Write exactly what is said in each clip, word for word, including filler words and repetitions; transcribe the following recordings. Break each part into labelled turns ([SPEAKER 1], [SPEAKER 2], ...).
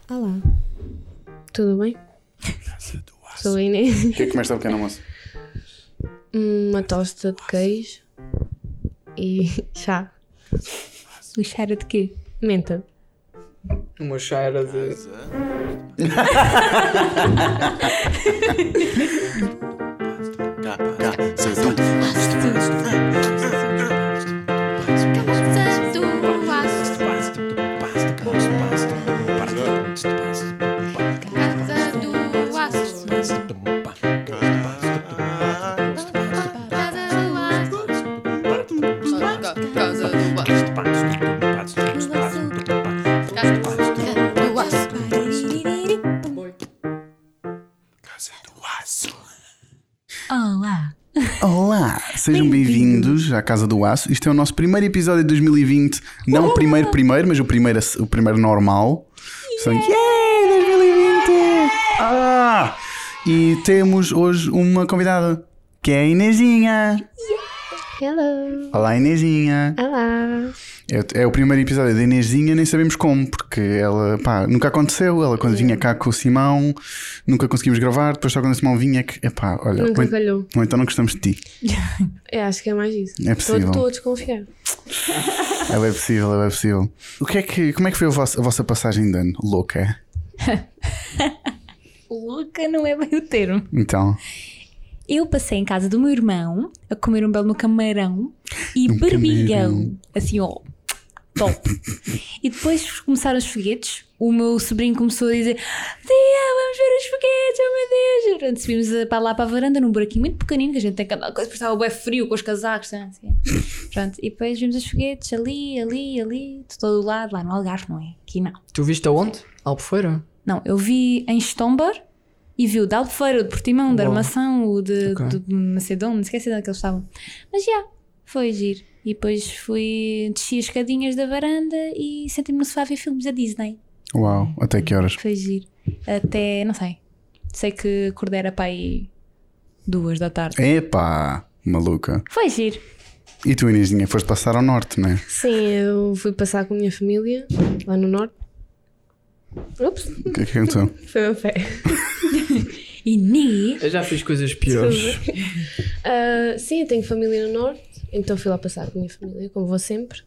[SPEAKER 1] Olá, tudo bem? Sou a Inês.
[SPEAKER 2] O que é que comeste ao pequeno almoço?
[SPEAKER 1] Uma tosta de queijo e chá.
[SPEAKER 3] O chá era de quê?
[SPEAKER 1] Menta.
[SPEAKER 4] Uma chá era de...
[SPEAKER 3] Olá.
[SPEAKER 2] Olá, sejam bem-vindos à Casa do Aço. Isto é o nosso primeiro episódio de dois mil e vinte. Não o primeiro primeiro, mas o primeiro, o primeiro normal. Yeah, yeah dois mil e vinte! Ah! E temos hoje uma convidada, que é a Inezinha.
[SPEAKER 1] Hello.
[SPEAKER 2] Olá, Inezinha.
[SPEAKER 1] Olá.
[SPEAKER 2] É, é o primeiro episódio da Inezinha, nem sabemos como, porque ela, pá, nunca aconteceu. Ela, quando vinha cá com o Simão, nunca conseguimos gravar. Depois, só quando o Simão vinha, que, epá, olha,
[SPEAKER 1] Nunca
[SPEAKER 2] ou,
[SPEAKER 1] calhou.
[SPEAKER 2] ou então não gostamos de ti.
[SPEAKER 1] Eu acho que é mais isso.
[SPEAKER 2] É possível.
[SPEAKER 1] Estou a desconfiar.
[SPEAKER 2] Ela é possível, ela é possível. O que é que, como é que foi a vossa, a vossa passagem de ano? Louca?
[SPEAKER 3] Louca não é bem o termo.
[SPEAKER 2] Então,
[SPEAKER 3] Eu passei em casa do meu irmão a comer um belo no camarão e
[SPEAKER 2] Um
[SPEAKER 3] berbigão.
[SPEAKER 2] camarão.
[SPEAKER 3] Assim, ó, top. E depois começaram os foguetes. O meu sobrinho começou a dizer: Tia, vamos ver os foguetes, oh meu Deus. Pronto, subimos para lá para a varanda num buraquinho muito pequenino, que a gente tem que andar, coisa, estava bem frio com os casacos. Assim. Pronto, e depois vimos os foguetes ali, ali, ali, de todo o lado, lá no Algarve, não é? Aqui não.
[SPEAKER 4] Tu viste aonde? Albufeira?
[SPEAKER 3] Não, eu vi em Stomber e vi o de Albufeira, o de Portimão, o de
[SPEAKER 4] Uau.
[SPEAKER 3] Armação, o de,
[SPEAKER 4] Ok.
[SPEAKER 3] de Macedônia, não esqueci de onde é que eles estavam. Mas já, foi giro. E depois fui, desci as escadinhas da varanda e senti-me no sofá a ver filmes da Disney.
[SPEAKER 2] uau, até que horas?
[SPEAKER 3] Foi giro. Até, não sei, sei que acordei era para aí duas da tarde.
[SPEAKER 2] Epá, maluca.
[SPEAKER 3] Foi giro.
[SPEAKER 2] E tu, Inezinha, foste passar ao norte, não é?
[SPEAKER 1] Sim, eu fui passar com a minha família lá no norte. Ups,
[SPEAKER 2] O que é que aconteceu?
[SPEAKER 1] foi meu pé.
[SPEAKER 3] E ni,
[SPEAKER 4] Eu já fiz coisas piores.
[SPEAKER 1] Ah, sim, eu tenho família no norte, então fui lá passar com a minha família, como vou sempre.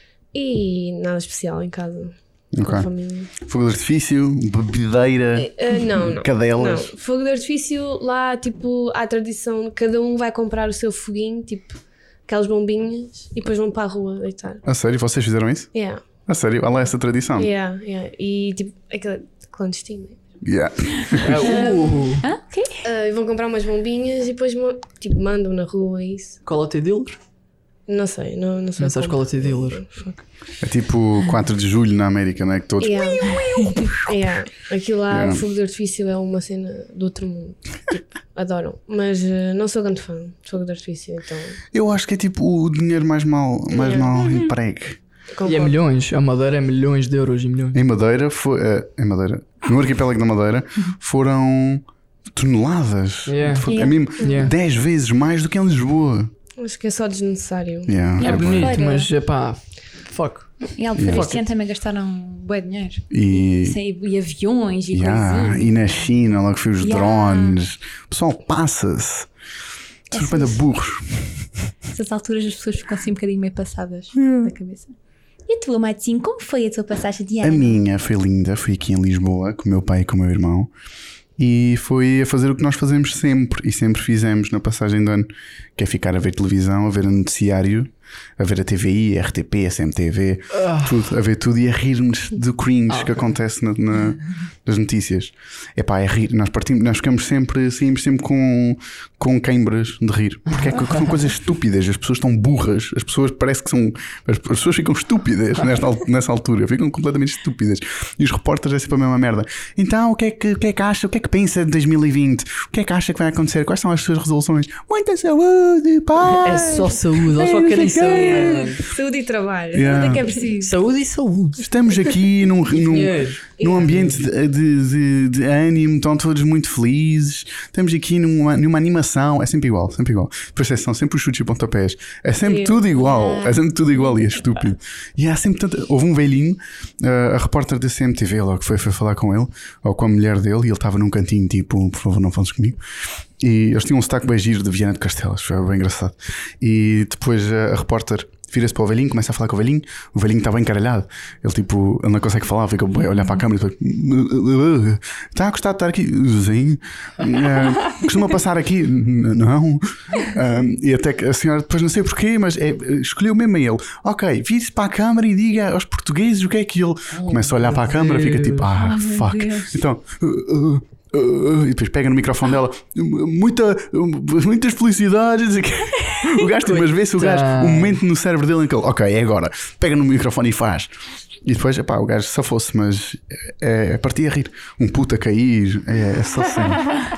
[SPEAKER 1] E nada especial em casa com
[SPEAKER 2] Ok.
[SPEAKER 1] a família.
[SPEAKER 2] Fogo de artifício, bebedeira,
[SPEAKER 1] Ah, não, não.
[SPEAKER 2] cadelas.
[SPEAKER 1] Não, fogo de artifício, lá tipo há a tradição, cada um vai comprar o seu foguinho, tipo aquelas bombinhas, e depois vão para a rua deitar.
[SPEAKER 2] A sério, vocês fizeram isso?
[SPEAKER 1] Yeah,
[SPEAKER 2] A sério, olha lá essa tradição.
[SPEAKER 1] yeah, yeah. E tipo, aquela clandestina.
[SPEAKER 2] Yeah.
[SPEAKER 4] Ah, uh,
[SPEAKER 3] ah, ok.
[SPEAKER 1] Ah, e vão comprar umas bombinhas e depois mo- tipo, mandam na rua isso.
[SPEAKER 4] qual é o teu dealer?
[SPEAKER 1] Não sei, não, não sei.
[SPEAKER 4] Não sabes
[SPEAKER 1] como.
[SPEAKER 4] qual é o teu dealer?
[SPEAKER 2] É tipo quatro de julho na América, não é? Que todos.
[SPEAKER 1] Yeah. Yeah. Aquilo lá,
[SPEAKER 2] Yeah.
[SPEAKER 1] o fogo de artifício é uma cena do outro mundo. Tipo, adoram. Mas ah, não sou grande fã de fogo de artifício, então.
[SPEAKER 2] Eu acho que é tipo o dinheiro mais mal, mais
[SPEAKER 1] Yeah.
[SPEAKER 2] mal empregue.
[SPEAKER 4] E é
[SPEAKER 1] Concordo.
[SPEAKER 4] milhões. A Madeira é milhões de euros e milhões.
[SPEAKER 2] Em Madeira, foi, eh, em Madeira, no arquipélago da Madeira, foram toneladas.
[SPEAKER 4] Yeah.
[SPEAKER 2] Foi-
[SPEAKER 3] Yeah.
[SPEAKER 2] É mesmo
[SPEAKER 4] Yeah.
[SPEAKER 2] dez vezes mais do que em Lisboa.
[SPEAKER 1] Acho que é só desnecessário.
[SPEAKER 2] Yeah.
[SPEAKER 4] É
[SPEAKER 3] Yeah.
[SPEAKER 4] bonito,
[SPEAKER 3] Albufeira.
[SPEAKER 4] mas é pá, fuck.
[SPEAKER 3] E Albufeira
[SPEAKER 2] Yeah.
[SPEAKER 3] este ano também gastaram bué dinheiro.
[SPEAKER 2] E,
[SPEAKER 3] Sim, e aviões e
[SPEAKER 2] yeah,
[SPEAKER 3] coisinhas.
[SPEAKER 2] e na China, logo foi os
[SPEAKER 3] Yeah.
[SPEAKER 2] drones. O pessoal passa-se. Surpreende a burros.
[SPEAKER 3] Nessas alturas as pessoas ficam assim um bocadinho meio passadas da cabeça. E a tua, Matinho, como foi a tua passagem de
[SPEAKER 2] A
[SPEAKER 3] ano?
[SPEAKER 2] minha foi linda. Fui aqui em Lisboa com o meu pai e com o meu irmão. E foi a fazer o que nós fazemos sempre. E sempre fizemos na passagem de ano. Que é ficar a ver televisão, a ver o noticiário, a ver a T V I, a R T P, a S M T V, tudo, a ver tudo e a rir-nos do cringe
[SPEAKER 4] Ah,
[SPEAKER 2] que
[SPEAKER 4] ok.
[SPEAKER 2] acontece na, na- nas notícias. É pá, é rir. Nós, partimos, nós ficamos sempre, saímos sempre com, com queimbras de rir. Porque é que são coisas estúpidas. As pessoas estão burras. As pessoas parece que são. As, as pessoas ficam estúpidas nesta, al- nessa altura. Ficam completamente estúpidas. E os repórteres é sempre a mesma merda. Então, o que é que, o que, é que acha? O que é que pensa de dois mil e vinte? O que é que acha que vai acontecer? Quais são as suas resoluções? Muita saúde, paz!
[SPEAKER 4] É só saúde, eles só
[SPEAKER 2] não
[SPEAKER 4] querem
[SPEAKER 2] sei o quê.
[SPEAKER 4] saúde.
[SPEAKER 1] Saúde e trabalho.
[SPEAKER 2] Yeah.
[SPEAKER 1] Tudo é que é preciso.
[SPEAKER 4] Saúde e saúde.
[SPEAKER 2] Estamos aqui num, num,
[SPEAKER 4] Dinheiro.
[SPEAKER 2] num ambiente de, de, de, de ânimo, estão todos muito felizes. Estamos aqui numa, numa animação, é sempre igual, sempre igual. Depois são sempre os chutes e pontapés, é sempre tudo igual, é sempre tudo igual e é estúpido. E há sempre tanta. Houve um velhinho, uh, a repórter da C M T V, logo foi, foi falar com ele, ou com a mulher dele, e ele estava num cantinho tipo, por favor, não fales comigo. E eles tinham um sotaque bem giro de Viana de Castelos, foi bem engraçado. E depois a, a repórter vira-se para o velhinho, começa a falar com o velhinho. O velhinho está bem encaralhado. Ele tipo, ele não consegue falar, fica a olhar para a câmera e depois, está a gostar de estar aqui? Sim. Uh, costuma passar aqui? Não. Uh, e até que a senhora depois não sei porquê, mas é, escolheu mesmo a ele. Ok, vire-se para a câmara e diga aos portugueses o que é que ele. Começa a olhar para a câmara, fica tipo, ah, fuck. Então. Uh, uh, Uh, e depois pega no microfone dela, muita, muitas felicidades. O gajo, mas vê-se o gajo, o momento no cérebro dele em que ele, ok, é agora, pega no microfone e faz. E depois, epá, o gajo só fosse, mas é, é partir a rir. Um puto a cair, é, é só sempre.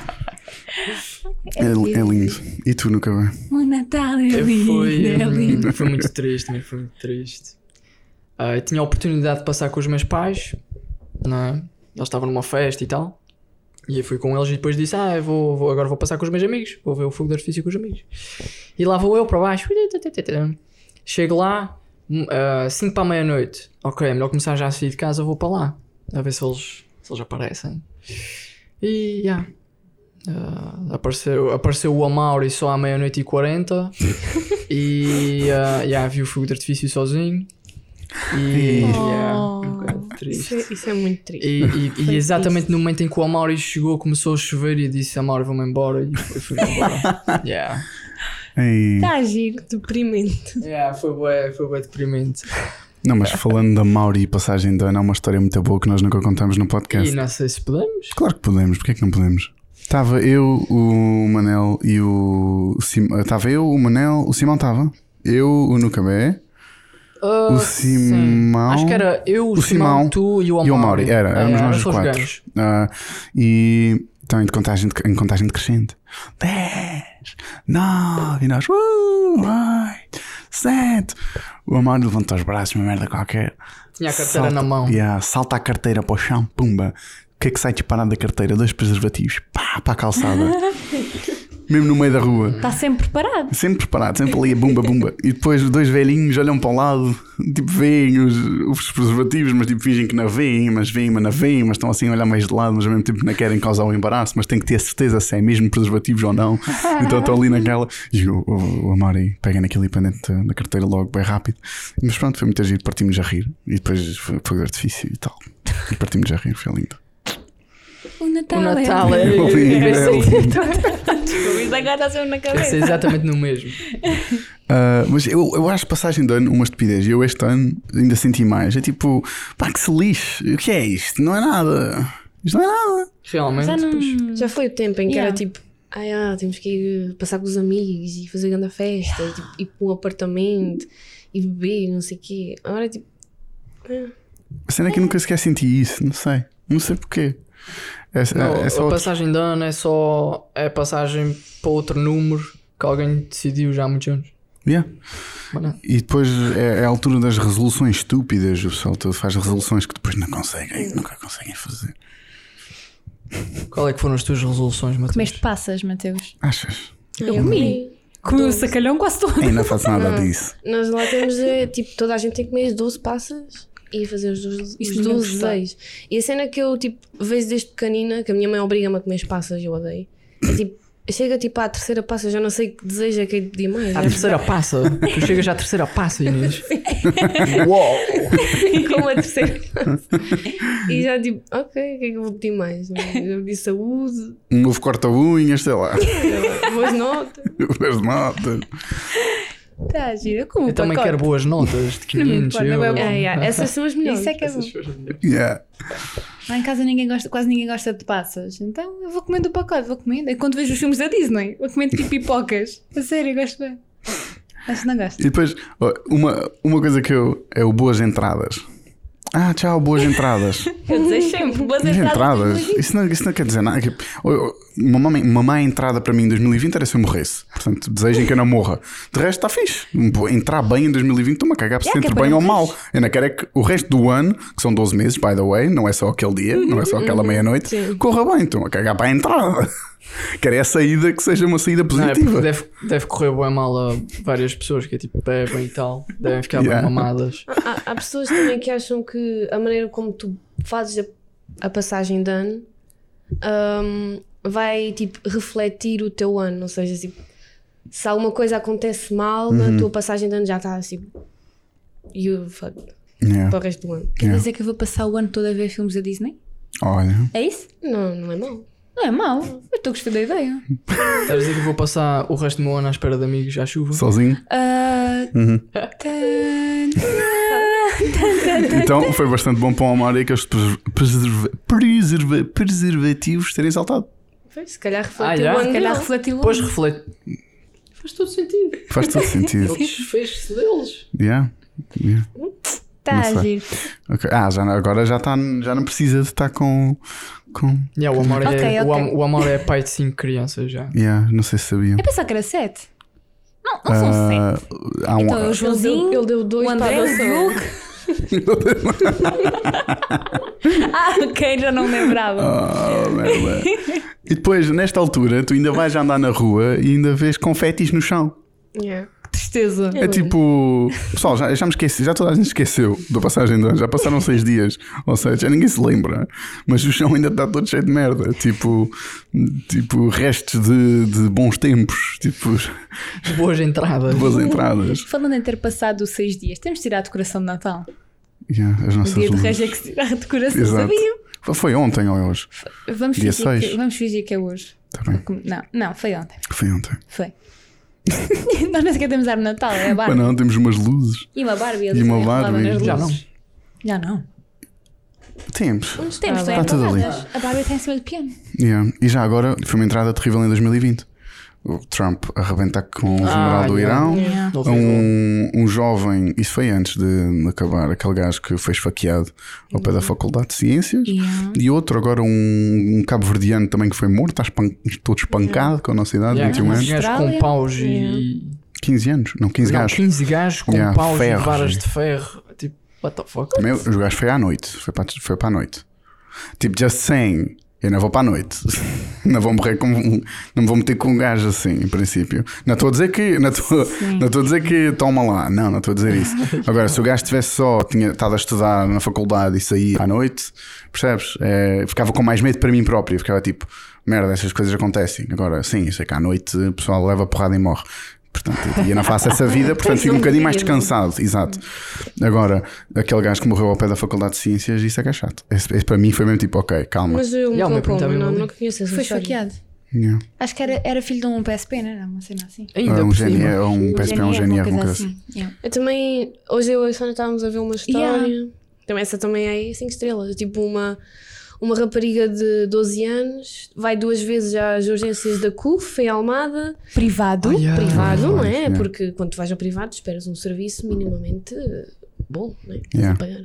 [SPEAKER 2] É, é lindo. E tu nunca vai?
[SPEAKER 3] O Natal é lindo.
[SPEAKER 4] Foi,
[SPEAKER 3] é lindo.
[SPEAKER 4] foi muito triste, também foi muito triste. Uh, eu tinha a oportunidade de passar com os meus pais, não é? Eles estavam numa festa e tal. E eu fui com eles e depois disse, ah, eu vou, vou, agora vou passar com os meus amigos. Vou ver o fogo de artifício com os amigos. E lá vou eu para baixo. Chego lá, cinco uh, para a meia-noite. Ok, é melhor começar já a sair de casa, vou para lá. A ver se eles, se eles aparecem. E, já. Yeah. Uh, apareceu, apareceu o Amaury só à meia-noite e quarenta. E, uh, yeah, vi o fogo de artifício sozinho. E,
[SPEAKER 1] oh,
[SPEAKER 4] yeah, um bocado triste.
[SPEAKER 1] Isso, é, isso é muito triste.
[SPEAKER 4] E, e, e exatamente no momento em que o Amaury chegou, começou a chover e disse: Amaury, vou-me embora. E foi, fui embora. Yeah.
[SPEAKER 1] Está a giro, deprimente.
[SPEAKER 4] Yeah, foi bué, foi bué deprimente.
[SPEAKER 2] Não, mas falando da Mauri e passagem de ano, é uma história muito boa que nós nunca contamos no podcast.
[SPEAKER 4] E não sei se podemos.
[SPEAKER 2] Claro que podemos, porque é que não podemos? Estava eu, o Manel e o Simão. Estava eu, o Manel, o Simão estava. Eu, o Nucabé.
[SPEAKER 4] Uh,
[SPEAKER 2] o Simão.
[SPEAKER 4] Acho que era eu, o,
[SPEAKER 2] o
[SPEAKER 4] Simão,
[SPEAKER 2] Simão,
[SPEAKER 4] tu e o Amaury.
[SPEAKER 2] E o Amaury, era, éramos
[SPEAKER 4] é,
[SPEAKER 2] nós os quatro. Uh, e então, em contagem, de, em contagem decrescente: dez, nove, e nós, uh, oito, sete. O Amaury levantou os braços, uma merda qualquer.
[SPEAKER 4] Tinha a carteira
[SPEAKER 2] salta,
[SPEAKER 4] na mão.
[SPEAKER 2] Yeah, salta a carteira para o chão, pumba. O que é que sai disparado da carteira? Dois preservativos, pá, para a calçada. Mesmo no meio da rua.
[SPEAKER 3] Está sempre preparado.
[SPEAKER 2] Sempre preparado, sempre ali a bumba, bumba. E depois os dois velhinhos olham para um lado, tipo, veem os, os preservativos, mas tipo, fingem que não veem, mas veem, mas não veem, mas estão assim a olhar mais de lado, mas ao mesmo tempo não querem causar o embaraço, mas têm que ter a certeza se é mesmo preservativos ou não. Então estão ali naquela. E o, o, o Amaury pega naquilo e põe dentro da carteira logo, bem rápido. Mas pronto, foi muito giro, partimos a rir. E depois foi fogo de artifício e tal. E partimos a rir, foi lindo.
[SPEAKER 3] O Natal,
[SPEAKER 4] o Natal é,
[SPEAKER 3] é,
[SPEAKER 4] é,
[SPEAKER 2] lindo.
[SPEAKER 3] Isso agora está na cabeça.
[SPEAKER 4] É exatamente no mesmo.
[SPEAKER 2] Uh, mas eu, eu acho passagem de ano uma estupidez. E eu este ano ainda senti mais. É tipo, pá, que se lixe. O que é isto? Não é nada. Isto não é nada.
[SPEAKER 4] Realmente.
[SPEAKER 3] Já, não...
[SPEAKER 1] Já foi o tempo em que
[SPEAKER 3] Yeah.
[SPEAKER 1] era tipo, ah, ah, temos que ir passar com os amigos e fazer grande festa, e, tipo, ir para um apartamento e beber, não sei o quê. Agora é tipo. Ah.
[SPEAKER 2] A cena é que eu nunca sequer senti isso. Não sei. Não sei porquê. É,
[SPEAKER 4] Não,
[SPEAKER 2] é, é só
[SPEAKER 4] a
[SPEAKER 2] outro...
[SPEAKER 4] passagem de ano é só é passagem para outro número que alguém decidiu já há muitos anos.
[SPEAKER 2] Yeah.
[SPEAKER 4] Mas não.
[SPEAKER 2] E depois é, é a altura das resoluções estúpidas. O pessoal todo faz resoluções que depois não conseguem, nunca conseguem fazer.
[SPEAKER 4] Qual é que foram as tuas resoluções, Mateus?
[SPEAKER 3] Comeste passas, Mateus?
[SPEAKER 2] Achas?
[SPEAKER 1] Eu
[SPEAKER 3] comi. Comi o sacalhão quase todo.
[SPEAKER 2] Eu não faço nada
[SPEAKER 1] Não.
[SPEAKER 2] disso.
[SPEAKER 1] Nós lá temos, é, tipo, toda a gente tem que comer as doze passas e fazer os doze,
[SPEAKER 3] Isto
[SPEAKER 1] os
[SPEAKER 3] não
[SPEAKER 1] doze
[SPEAKER 3] gostar.
[SPEAKER 1] desejos. E a cena que eu, tipo, vejo desde pequenina, que a minha mãe obriga-me a comer as passas e eu odeio, é tipo, chega tipo à terceira passa, já não sei que desejo é que é de pedir mais.
[SPEAKER 4] À
[SPEAKER 1] É
[SPEAKER 4] terceira passa? Tu chegas à terceira passa, Inês. Uou!
[SPEAKER 1] como a terceira passa. E já tipo, ok, o que é que eu vou pedir mais? Já pedi saúde,
[SPEAKER 2] Um novo corta-unhas, sei lá.
[SPEAKER 1] boas notas.
[SPEAKER 2] As notas.
[SPEAKER 3] Está gira. Como
[SPEAKER 4] Eu também quero boas notas de quinhentos
[SPEAKER 3] Não me importa,
[SPEAKER 4] euros.
[SPEAKER 3] não é
[SPEAKER 1] Ah, yeah, essas são as melhores.
[SPEAKER 3] Isso é que é bom.
[SPEAKER 2] Yeah.
[SPEAKER 3] Lá em casa ninguém gosta, quase ninguém gosta de passas. Então eu vou comendo o pacote, vou comendo. É quando vejo os filmes da Disney, vou comendo tipo pipocas. A sério, eu gosto bem. Acho que não gosto.
[SPEAKER 2] E depois, ó, uma, uma coisa que eu. É o boas entradas. Ah, tchau, boas entradas.
[SPEAKER 3] Eu desejo sempre boas
[SPEAKER 2] Boas
[SPEAKER 3] entradas.
[SPEAKER 2] entradas. Isso não, isso não quer dizer nada. Que- ou- ou- uma, má, uma má entrada para mim em dois mil e vinte era se eu morresse. Portanto, desejem que eu não morra. De resto, está fixe. Entrar bem em dois mil e vinte, estou-me a cagar se
[SPEAKER 3] Yeah, que é
[SPEAKER 2] entre
[SPEAKER 3] para
[SPEAKER 2] bem
[SPEAKER 3] não
[SPEAKER 2] ou mal.
[SPEAKER 3] morreres.
[SPEAKER 2] Eu não quero é que o resto do ano, que são doze meses, by the way, não é só aquele dia, não é só aquela meia-noite,
[SPEAKER 1] Sim.
[SPEAKER 2] corra bem. Estou-me a cagar para a entrada. Quero é a saída que seja uma saída
[SPEAKER 4] Não, é porque
[SPEAKER 2] positiva.
[SPEAKER 4] deve, deve correr bem mal a várias pessoas que é tipo bebem e tal. Devem ficar
[SPEAKER 2] Yeah.
[SPEAKER 4] bem mamadas.
[SPEAKER 1] Há, há pessoas também que acham que a maneira como tu fazes a, a passagem de ano hum, vai tipo refletir o teu ano. Ou seja, tipo, se alguma coisa acontece mal
[SPEAKER 2] Uhum.
[SPEAKER 1] na tua passagem de ano, já está assim. You fuck
[SPEAKER 2] Yeah.
[SPEAKER 1] para o resto do ano.
[SPEAKER 3] Quer
[SPEAKER 2] Yeah.
[SPEAKER 3] dizer que eu vou passar o ano todo a ver filmes da Disney?
[SPEAKER 2] Olha.
[SPEAKER 3] É isso?
[SPEAKER 1] Não, não é mau.
[SPEAKER 3] Não é mau. Eu estou a gostar da ideia.
[SPEAKER 4] Estás a dizer que vou passar o resto do meu ano à espera de amigos à chuva?
[SPEAKER 2] Sozinho.
[SPEAKER 3] Ah,
[SPEAKER 2] Uhum.
[SPEAKER 3] tan, tan,
[SPEAKER 2] Então foi bastante bom para o Omar e aqueles preserva- preserva- preservativos terem saltado.
[SPEAKER 1] Foi, se calhar
[SPEAKER 4] Ah,
[SPEAKER 1] refletiu
[SPEAKER 4] já?
[SPEAKER 1] o ano
[SPEAKER 3] Se calhar
[SPEAKER 1] dele.
[SPEAKER 3] refletiu
[SPEAKER 4] Depois reflete. Faz todo sentido.
[SPEAKER 2] Faz todo sentido.
[SPEAKER 4] Ele desfez-se deles.
[SPEAKER 2] Yeah. Yeah.
[SPEAKER 3] Está
[SPEAKER 2] Não
[SPEAKER 3] a
[SPEAKER 2] sei.
[SPEAKER 3] giro.
[SPEAKER 2] Ok. Ah, já, não- agora já, tá, já não precisa de estar com. com...
[SPEAKER 4] Yeah, o, amor é,
[SPEAKER 3] Ok,
[SPEAKER 4] O,
[SPEAKER 3] ok.
[SPEAKER 4] am- o amor é pai de cinco crianças já.
[SPEAKER 2] Yeah, não sei se sabiam.
[SPEAKER 3] Eu pensava que era sete. Não, não são
[SPEAKER 2] Ah,
[SPEAKER 3] sete.
[SPEAKER 2] há um,
[SPEAKER 3] Então, o
[SPEAKER 1] Ele deu,
[SPEAKER 3] Joãozinho,
[SPEAKER 1] ele deu dois
[SPEAKER 3] o
[SPEAKER 1] para a
[SPEAKER 3] André, o
[SPEAKER 1] adoção.
[SPEAKER 3] Diogo. Ah, ok, já não me lembrava.
[SPEAKER 2] Oh, merda. E depois, nesta altura, tu ainda vais andar na rua e ainda vês confetis no chão.
[SPEAKER 1] Yeah.
[SPEAKER 3] Tristeza.
[SPEAKER 2] É tipo. Pessoal, já, já me esqueci, já toda a gente esqueceu da passagem de ano, já passaram seis dias, ou seja, já ninguém se lembra, mas o chão ainda está todo cheio de merda, tipo, tipo restos de, de bons tempos, tipo,
[SPEAKER 4] Boas entradas.
[SPEAKER 2] boas entradas.
[SPEAKER 3] Falando em ter passado seis dias, temos de tirar a decoração de Natal.
[SPEAKER 2] Yeah, as
[SPEAKER 3] O
[SPEAKER 2] nossas
[SPEAKER 3] dia de
[SPEAKER 2] luzes.
[SPEAKER 3] Reis é que se tira a decoração,
[SPEAKER 2] Exato.
[SPEAKER 3] sabiam?
[SPEAKER 2] Foi ontem ou hoje?
[SPEAKER 3] Vamos
[SPEAKER 2] Dia
[SPEAKER 3] fingir, que,
[SPEAKER 2] seis.
[SPEAKER 3] vamos fingir que é hoje.
[SPEAKER 2] Tá bem.
[SPEAKER 3] Não, não, foi ontem.
[SPEAKER 2] Foi ontem.
[SPEAKER 3] Foi. Nós nem sequer temos árvore de Natal, é a
[SPEAKER 2] Mas
[SPEAKER 3] Barbie.
[SPEAKER 2] não, temos umas luzes.
[SPEAKER 3] E uma Barbie.
[SPEAKER 2] E uma
[SPEAKER 3] ali enrolada
[SPEAKER 2] Barbie.
[SPEAKER 3] nas
[SPEAKER 4] Já
[SPEAKER 3] luzes. Já não.
[SPEAKER 2] Temos.
[SPEAKER 3] Temos,
[SPEAKER 1] Tá
[SPEAKER 3] tem
[SPEAKER 2] Tá tudo ali.
[SPEAKER 3] enroladas. A Barbie está em cima do piano.
[SPEAKER 2] Yeah. E já agora foi uma entrada terrível em dois mil e vinte. O Trump arrebentar com o general
[SPEAKER 4] Ah,
[SPEAKER 2] do
[SPEAKER 4] yeah.
[SPEAKER 2] Irão.
[SPEAKER 3] Yeah.
[SPEAKER 4] Horrível.
[SPEAKER 2] Um, um jovem, isso foi antes de acabar, aquele gajo que foi esfaqueado ao pé da Faculdade de Ciências.
[SPEAKER 3] Yeah.
[SPEAKER 2] E outro, agora um, um cabo-verdiano também que foi morto, está espan- todo espancado com a nossa idade,
[SPEAKER 4] Yeah,
[SPEAKER 2] vinte e um
[SPEAKER 4] quinze
[SPEAKER 2] anos.
[SPEAKER 4] gajos com
[SPEAKER 3] Austrália.
[SPEAKER 4] paus e.
[SPEAKER 1] Yeah.
[SPEAKER 2] quinze anos? Não, quinze
[SPEAKER 4] Não,
[SPEAKER 2] gajos.
[SPEAKER 4] quinze gajos com
[SPEAKER 2] Yeah,
[SPEAKER 4] paus
[SPEAKER 2] ferros.
[SPEAKER 4] e varas de ferro. Tipo, what the fuck?
[SPEAKER 2] Também, os gajos foi à noite, foi para, foi para a noite. Tipo, just saying, eu não vou para a noite. Não vou morrer com. Não me vou meter com um gajo assim, em princípio. Não estou a dizer que. Não estou, não estou a dizer que toma lá. Não, não estou a dizer isso. Agora, se o gajo tivesse só tinha estado a estudar na faculdade e saía à noite, percebes? É, ficava com mais medo para mim próprio. Ficava tipo, merda, essas coisas acontecem. Agora, sim, eu sei que à noite o pessoal leva porrada e morre. Portanto, eu não faço essa vida, portanto fico um bocadinho mais descansado. Exato. Agora, aquele gajo que morreu ao pé da Faculdade de Ciências, isso é que é chato. Esse, esse para mim foi mesmo tipo, ok, calma.
[SPEAKER 1] Mas eu
[SPEAKER 4] Yeah, o meu
[SPEAKER 1] como,
[SPEAKER 4] primo também
[SPEAKER 1] não,
[SPEAKER 4] não
[SPEAKER 1] não
[SPEAKER 4] li.
[SPEAKER 1] conheço essa
[SPEAKER 3] Foi
[SPEAKER 1] história.
[SPEAKER 3] esfaqueado.
[SPEAKER 2] Yeah.
[SPEAKER 3] Acho que era, era filho de um P S P, não era? Uma cena assim.
[SPEAKER 4] Ainda
[SPEAKER 2] É um
[SPEAKER 4] por
[SPEAKER 2] G N
[SPEAKER 4] cima.
[SPEAKER 2] R, ou um P S P, é um G N R, uma coisa assim.
[SPEAKER 3] Yeah.
[SPEAKER 1] Eu também, hoje eu e a Sónia estávamos a ver uma história.
[SPEAKER 3] Yeah.
[SPEAKER 1] Também essa também é cinco estrelas. Tipo uma, uma rapariga de doze anos vai duas vezes às urgências da C U F em Almada.
[SPEAKER 3] Privado.
[SPEAKER 4] Oh, yeah.
[SPEAKER 1] Privado, não é?
[SPEAKER 2] yeah.
[SPEAKER 1] Porque quando tu vais ao privado esperas um serviço minimamente bom, não é? Estás
[SPEAKER 2] Yeah.
[SPEAKER 1] a pagar.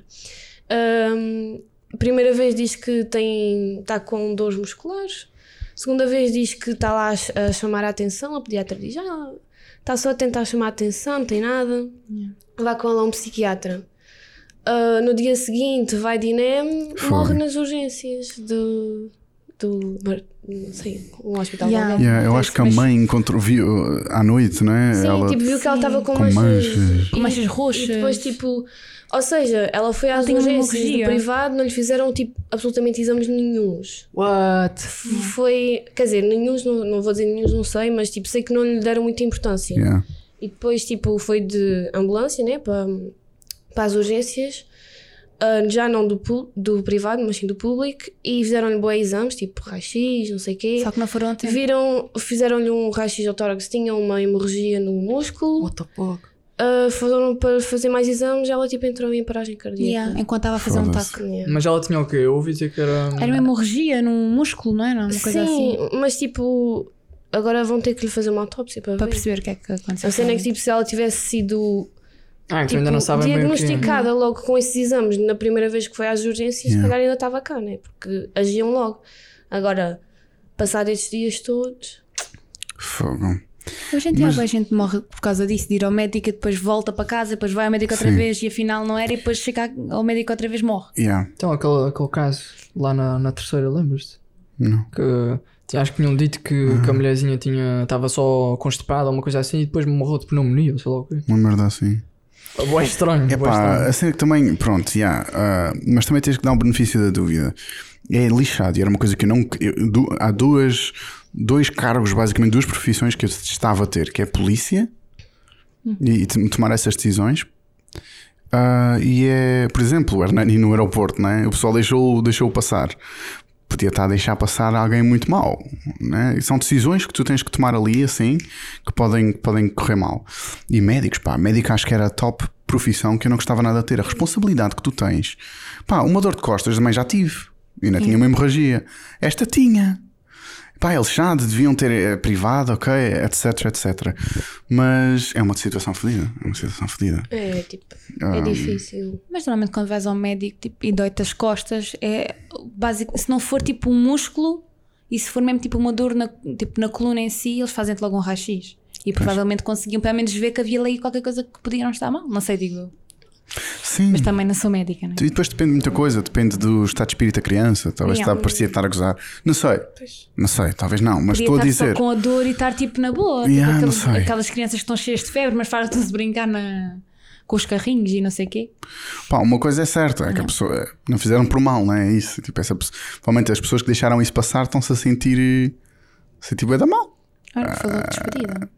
[SPEAKER 1] Ahm, primeira vez diz que tem, está com dores musculares. Segunda vez diz que está lá a, a chamar a atenção. A pediatra diz: ah, está só a tentar chamar a atenção, não tem nada.
[SPEAKER 3] Yeah.
[SPEAKER 1] Vai com ela a um psiquiatra. Ah, no dia seguinte vai de I N E M,
[SPEAKER 2] Foi.
[SPEAKER 1] morre nas urgências do, do não sei, um hospital
[SPEAKER 3] Yeah.
[SPEAKER 1] qualquer.
[SPEAKER 2] Yeah, eu acho que a
[SPEAKER 3] Mas-
[SPEAKER 2] mãe encontrou, viu à noite, não é?
[SPEAKER 1] Sim,
[SPEAKER 2] Ela,
[SPEAKER 1] tipo, viu que ela estava com,
[SPEAKER 2] com
[SPEAKER 1] manchas.
[SPEAKER 2] manchas.
[SPEAKER 3] Com manchas roxas.
[SPEAKER 1] E depois, tipo, ou seja, ela foi às
[SPEAKER 3] tinha uma
[SPEAKER 1] urgências do
[SPEAKER 3] hemorragia.
[SPEAKER 1] privado, não lhe fizeram, tipo, absolutamente exames nenhuns.
[SPEAKER 4] What?
[SPEAKER 1] Foi, quer dizer, nenhuns, não, não vou dizer nenhuns, não sei, mas, tipo, sei que não lhe deram muita importância.
[SPEAKER 2] Yeah.
[SPEAKER 1] E depois, tipo, foi de ambulância, né, para, para as urgências. Ah, já não do, pu- do privado, mas sim do público, e fizeram-lhe bons exames, tipo raio-x, não sei o quê.
[SPEAKER 3] Só que não foram ontem.
[SPEAKER 1] Viram, fizeram-lhe um raio-x ao tórax, tinha uma hemorragia no músculo.
[SPEAKER 4] What the fuck?
[SPEAKER 1] Uh, foram para fazer mais exames, ela tipo entrou em paragem cardíaca.
[SPEAKER 3] Yeah, enquanto estava a fazer um
[SPEAKER 2] Foda-se.
[SPEAKER 3] taco.
[SPEAKER 1] Yeah.
[SPEAKER 4] Mas ela tinha o quê? Eu ouvi dizer que era.
[SPEAKER 3] Era uma hemorragia num músculo, não era? Uma coisa
[SPEAKER 1] Sim,
[SPEAKER 3] assim.
[SPEAKER 1] mas tipo, agora vão ter que lhe fazer uma autópsia para,
[SPEAKER 3] Para
[SPEAKER 1] ver.
[SPEAKER 3] perceber o que é que aconteceu.
[SPEAKER 1] A cena é que tipo, se ela tivesse sido
[SPEAKER 4] Ah, então
[SPEAKER 1] tipo,
[SPEAKER 4] ainda não sabem bem o que é.
[SPEAKER 1] diagnosticada logo com esses exames na primeira vez que foi às urgências, se
[SPEAKER 2] Yeah.
[SPEAKER 1] calhar ainda estava cá, né? Porque agiam logo. Agora, passar estes dias todos.
[SPEAKER 2] Fogo.
[SPEAKER 3] Hoje em dia
[SPEAKER 2] Mas-
[SPEAKER 3] a gente morre por causa disso, de ir ao médico e depois volta para casa, depois vai ao médico outra
[SPEAKER 2] Sim.
[SPEAKER 3] vez e afinal não era, e depois chega ao médico outra vez morre.
[SPEAKER 2] Yeah.
[SPEAKER 4] Então, aquele, aquele caso lá na, na terceira, lembras-te?
[SPEAKER 2] Não.
[SPEAKER 4] Que tinha- acho que tinham dito que, que a mulherzinha tinha, estava só constipada ou uma coisa assim e depois morreu de pneumonia, ou sei lá o quê.
[SPEAKER 2] Uma merda assim.
[SPEAKER 4] Boa estranho,
[SPEAKER 2] É
[SPEAKER 4] bué
[SPEAKER 2] pá,
[SPEAKER 4] estranho.
[SPEAKER 2] a cena que também, pronto, yeah, ah, mas também tens que dar o benefício da dúvida. É lixado, e era uma coisa que eu não. eu- du- há duas, dois cargos, basicamente, duas profissões que eu estava a ter, que é a polícia e, e t- tomar essas decisões. Ah, e é, por exemplo, o Hernani no aeroporto, né? O pessoal deixou, deixou passar. Podia estar a deixar passar alguém muito mau, né? E são decisões que tu tens que tomar ali, assim, que podem, que podem correr mal. E médicos, pá, médico acho que era a top profissão que eu não gostava nada de ter. A responsabilidade que tu tens, pá, uma dor de costas também já tive, e ainda tinha uma hemorragia. Esta tinha. Pá, eles já deviam ter eh, privado, ok, etc, etcétera. Mas é uma situação fodida. É uma situação fodida.
[SPEAKER 1] É tipo,
[SPEAKER 2] Ah.
[SPEAKER 1] é difícil.
[SPEAKER 3] Mas normalmente quando vais ao médico tipo, e dói-te as costas, é básico, se não for tipo um músculo e se for mesmo tipo uma dor na, tipo, na coluna em si, eles fazem-te logo um raio-x. E provavelmente conseguiam pelo menos ver que havia ali qualquer coisa que podia não estar mal. Não sei, digo eu.
[SPEAKER 2] Sim.
[SPEAKER 3] Mas também não sou médica, né?
[SPEAKER 2] E depois depende de muita coisa, depende do estado de espírito da criança. Talvez
[SPEAKER 3] Yeah.
[SPEAKER 2] está, parecia estar a gozar. Não sei,
[SPEAKER 1] Pois.
[SPEAKER 2] não sei, talvez não, mas
[SPEAKER 3] Podia
[SPEAKER 2] estou a
[SPEAKER 3] estar
[SPEAKER 2] dizer.
[SPEAKER 3] só com a dor e estar tipo na boa.
[SPEAKER 2] Yeah,
[SPEAKER 3] tipo
[SPEAKER 2] não
[SPEAKER 3] aqueles-
[SPEAKER 2] sei.
[SPEAKER 3] aquelas crianças que estão cheias de febre, mas fazem-se brincar na, com os carrinhos e não sei o quê.
[SPEAKER 2] Pá, uma coisa é certa, é que a pessoa não fizeram por mal, não é isso? Tipo, essa, pessoa- provavelmente as pessoas que deixaram isso passar estão-se a sentir. sentir bué da mal.
[SPEAKER 3] Olha, foi logo despedida.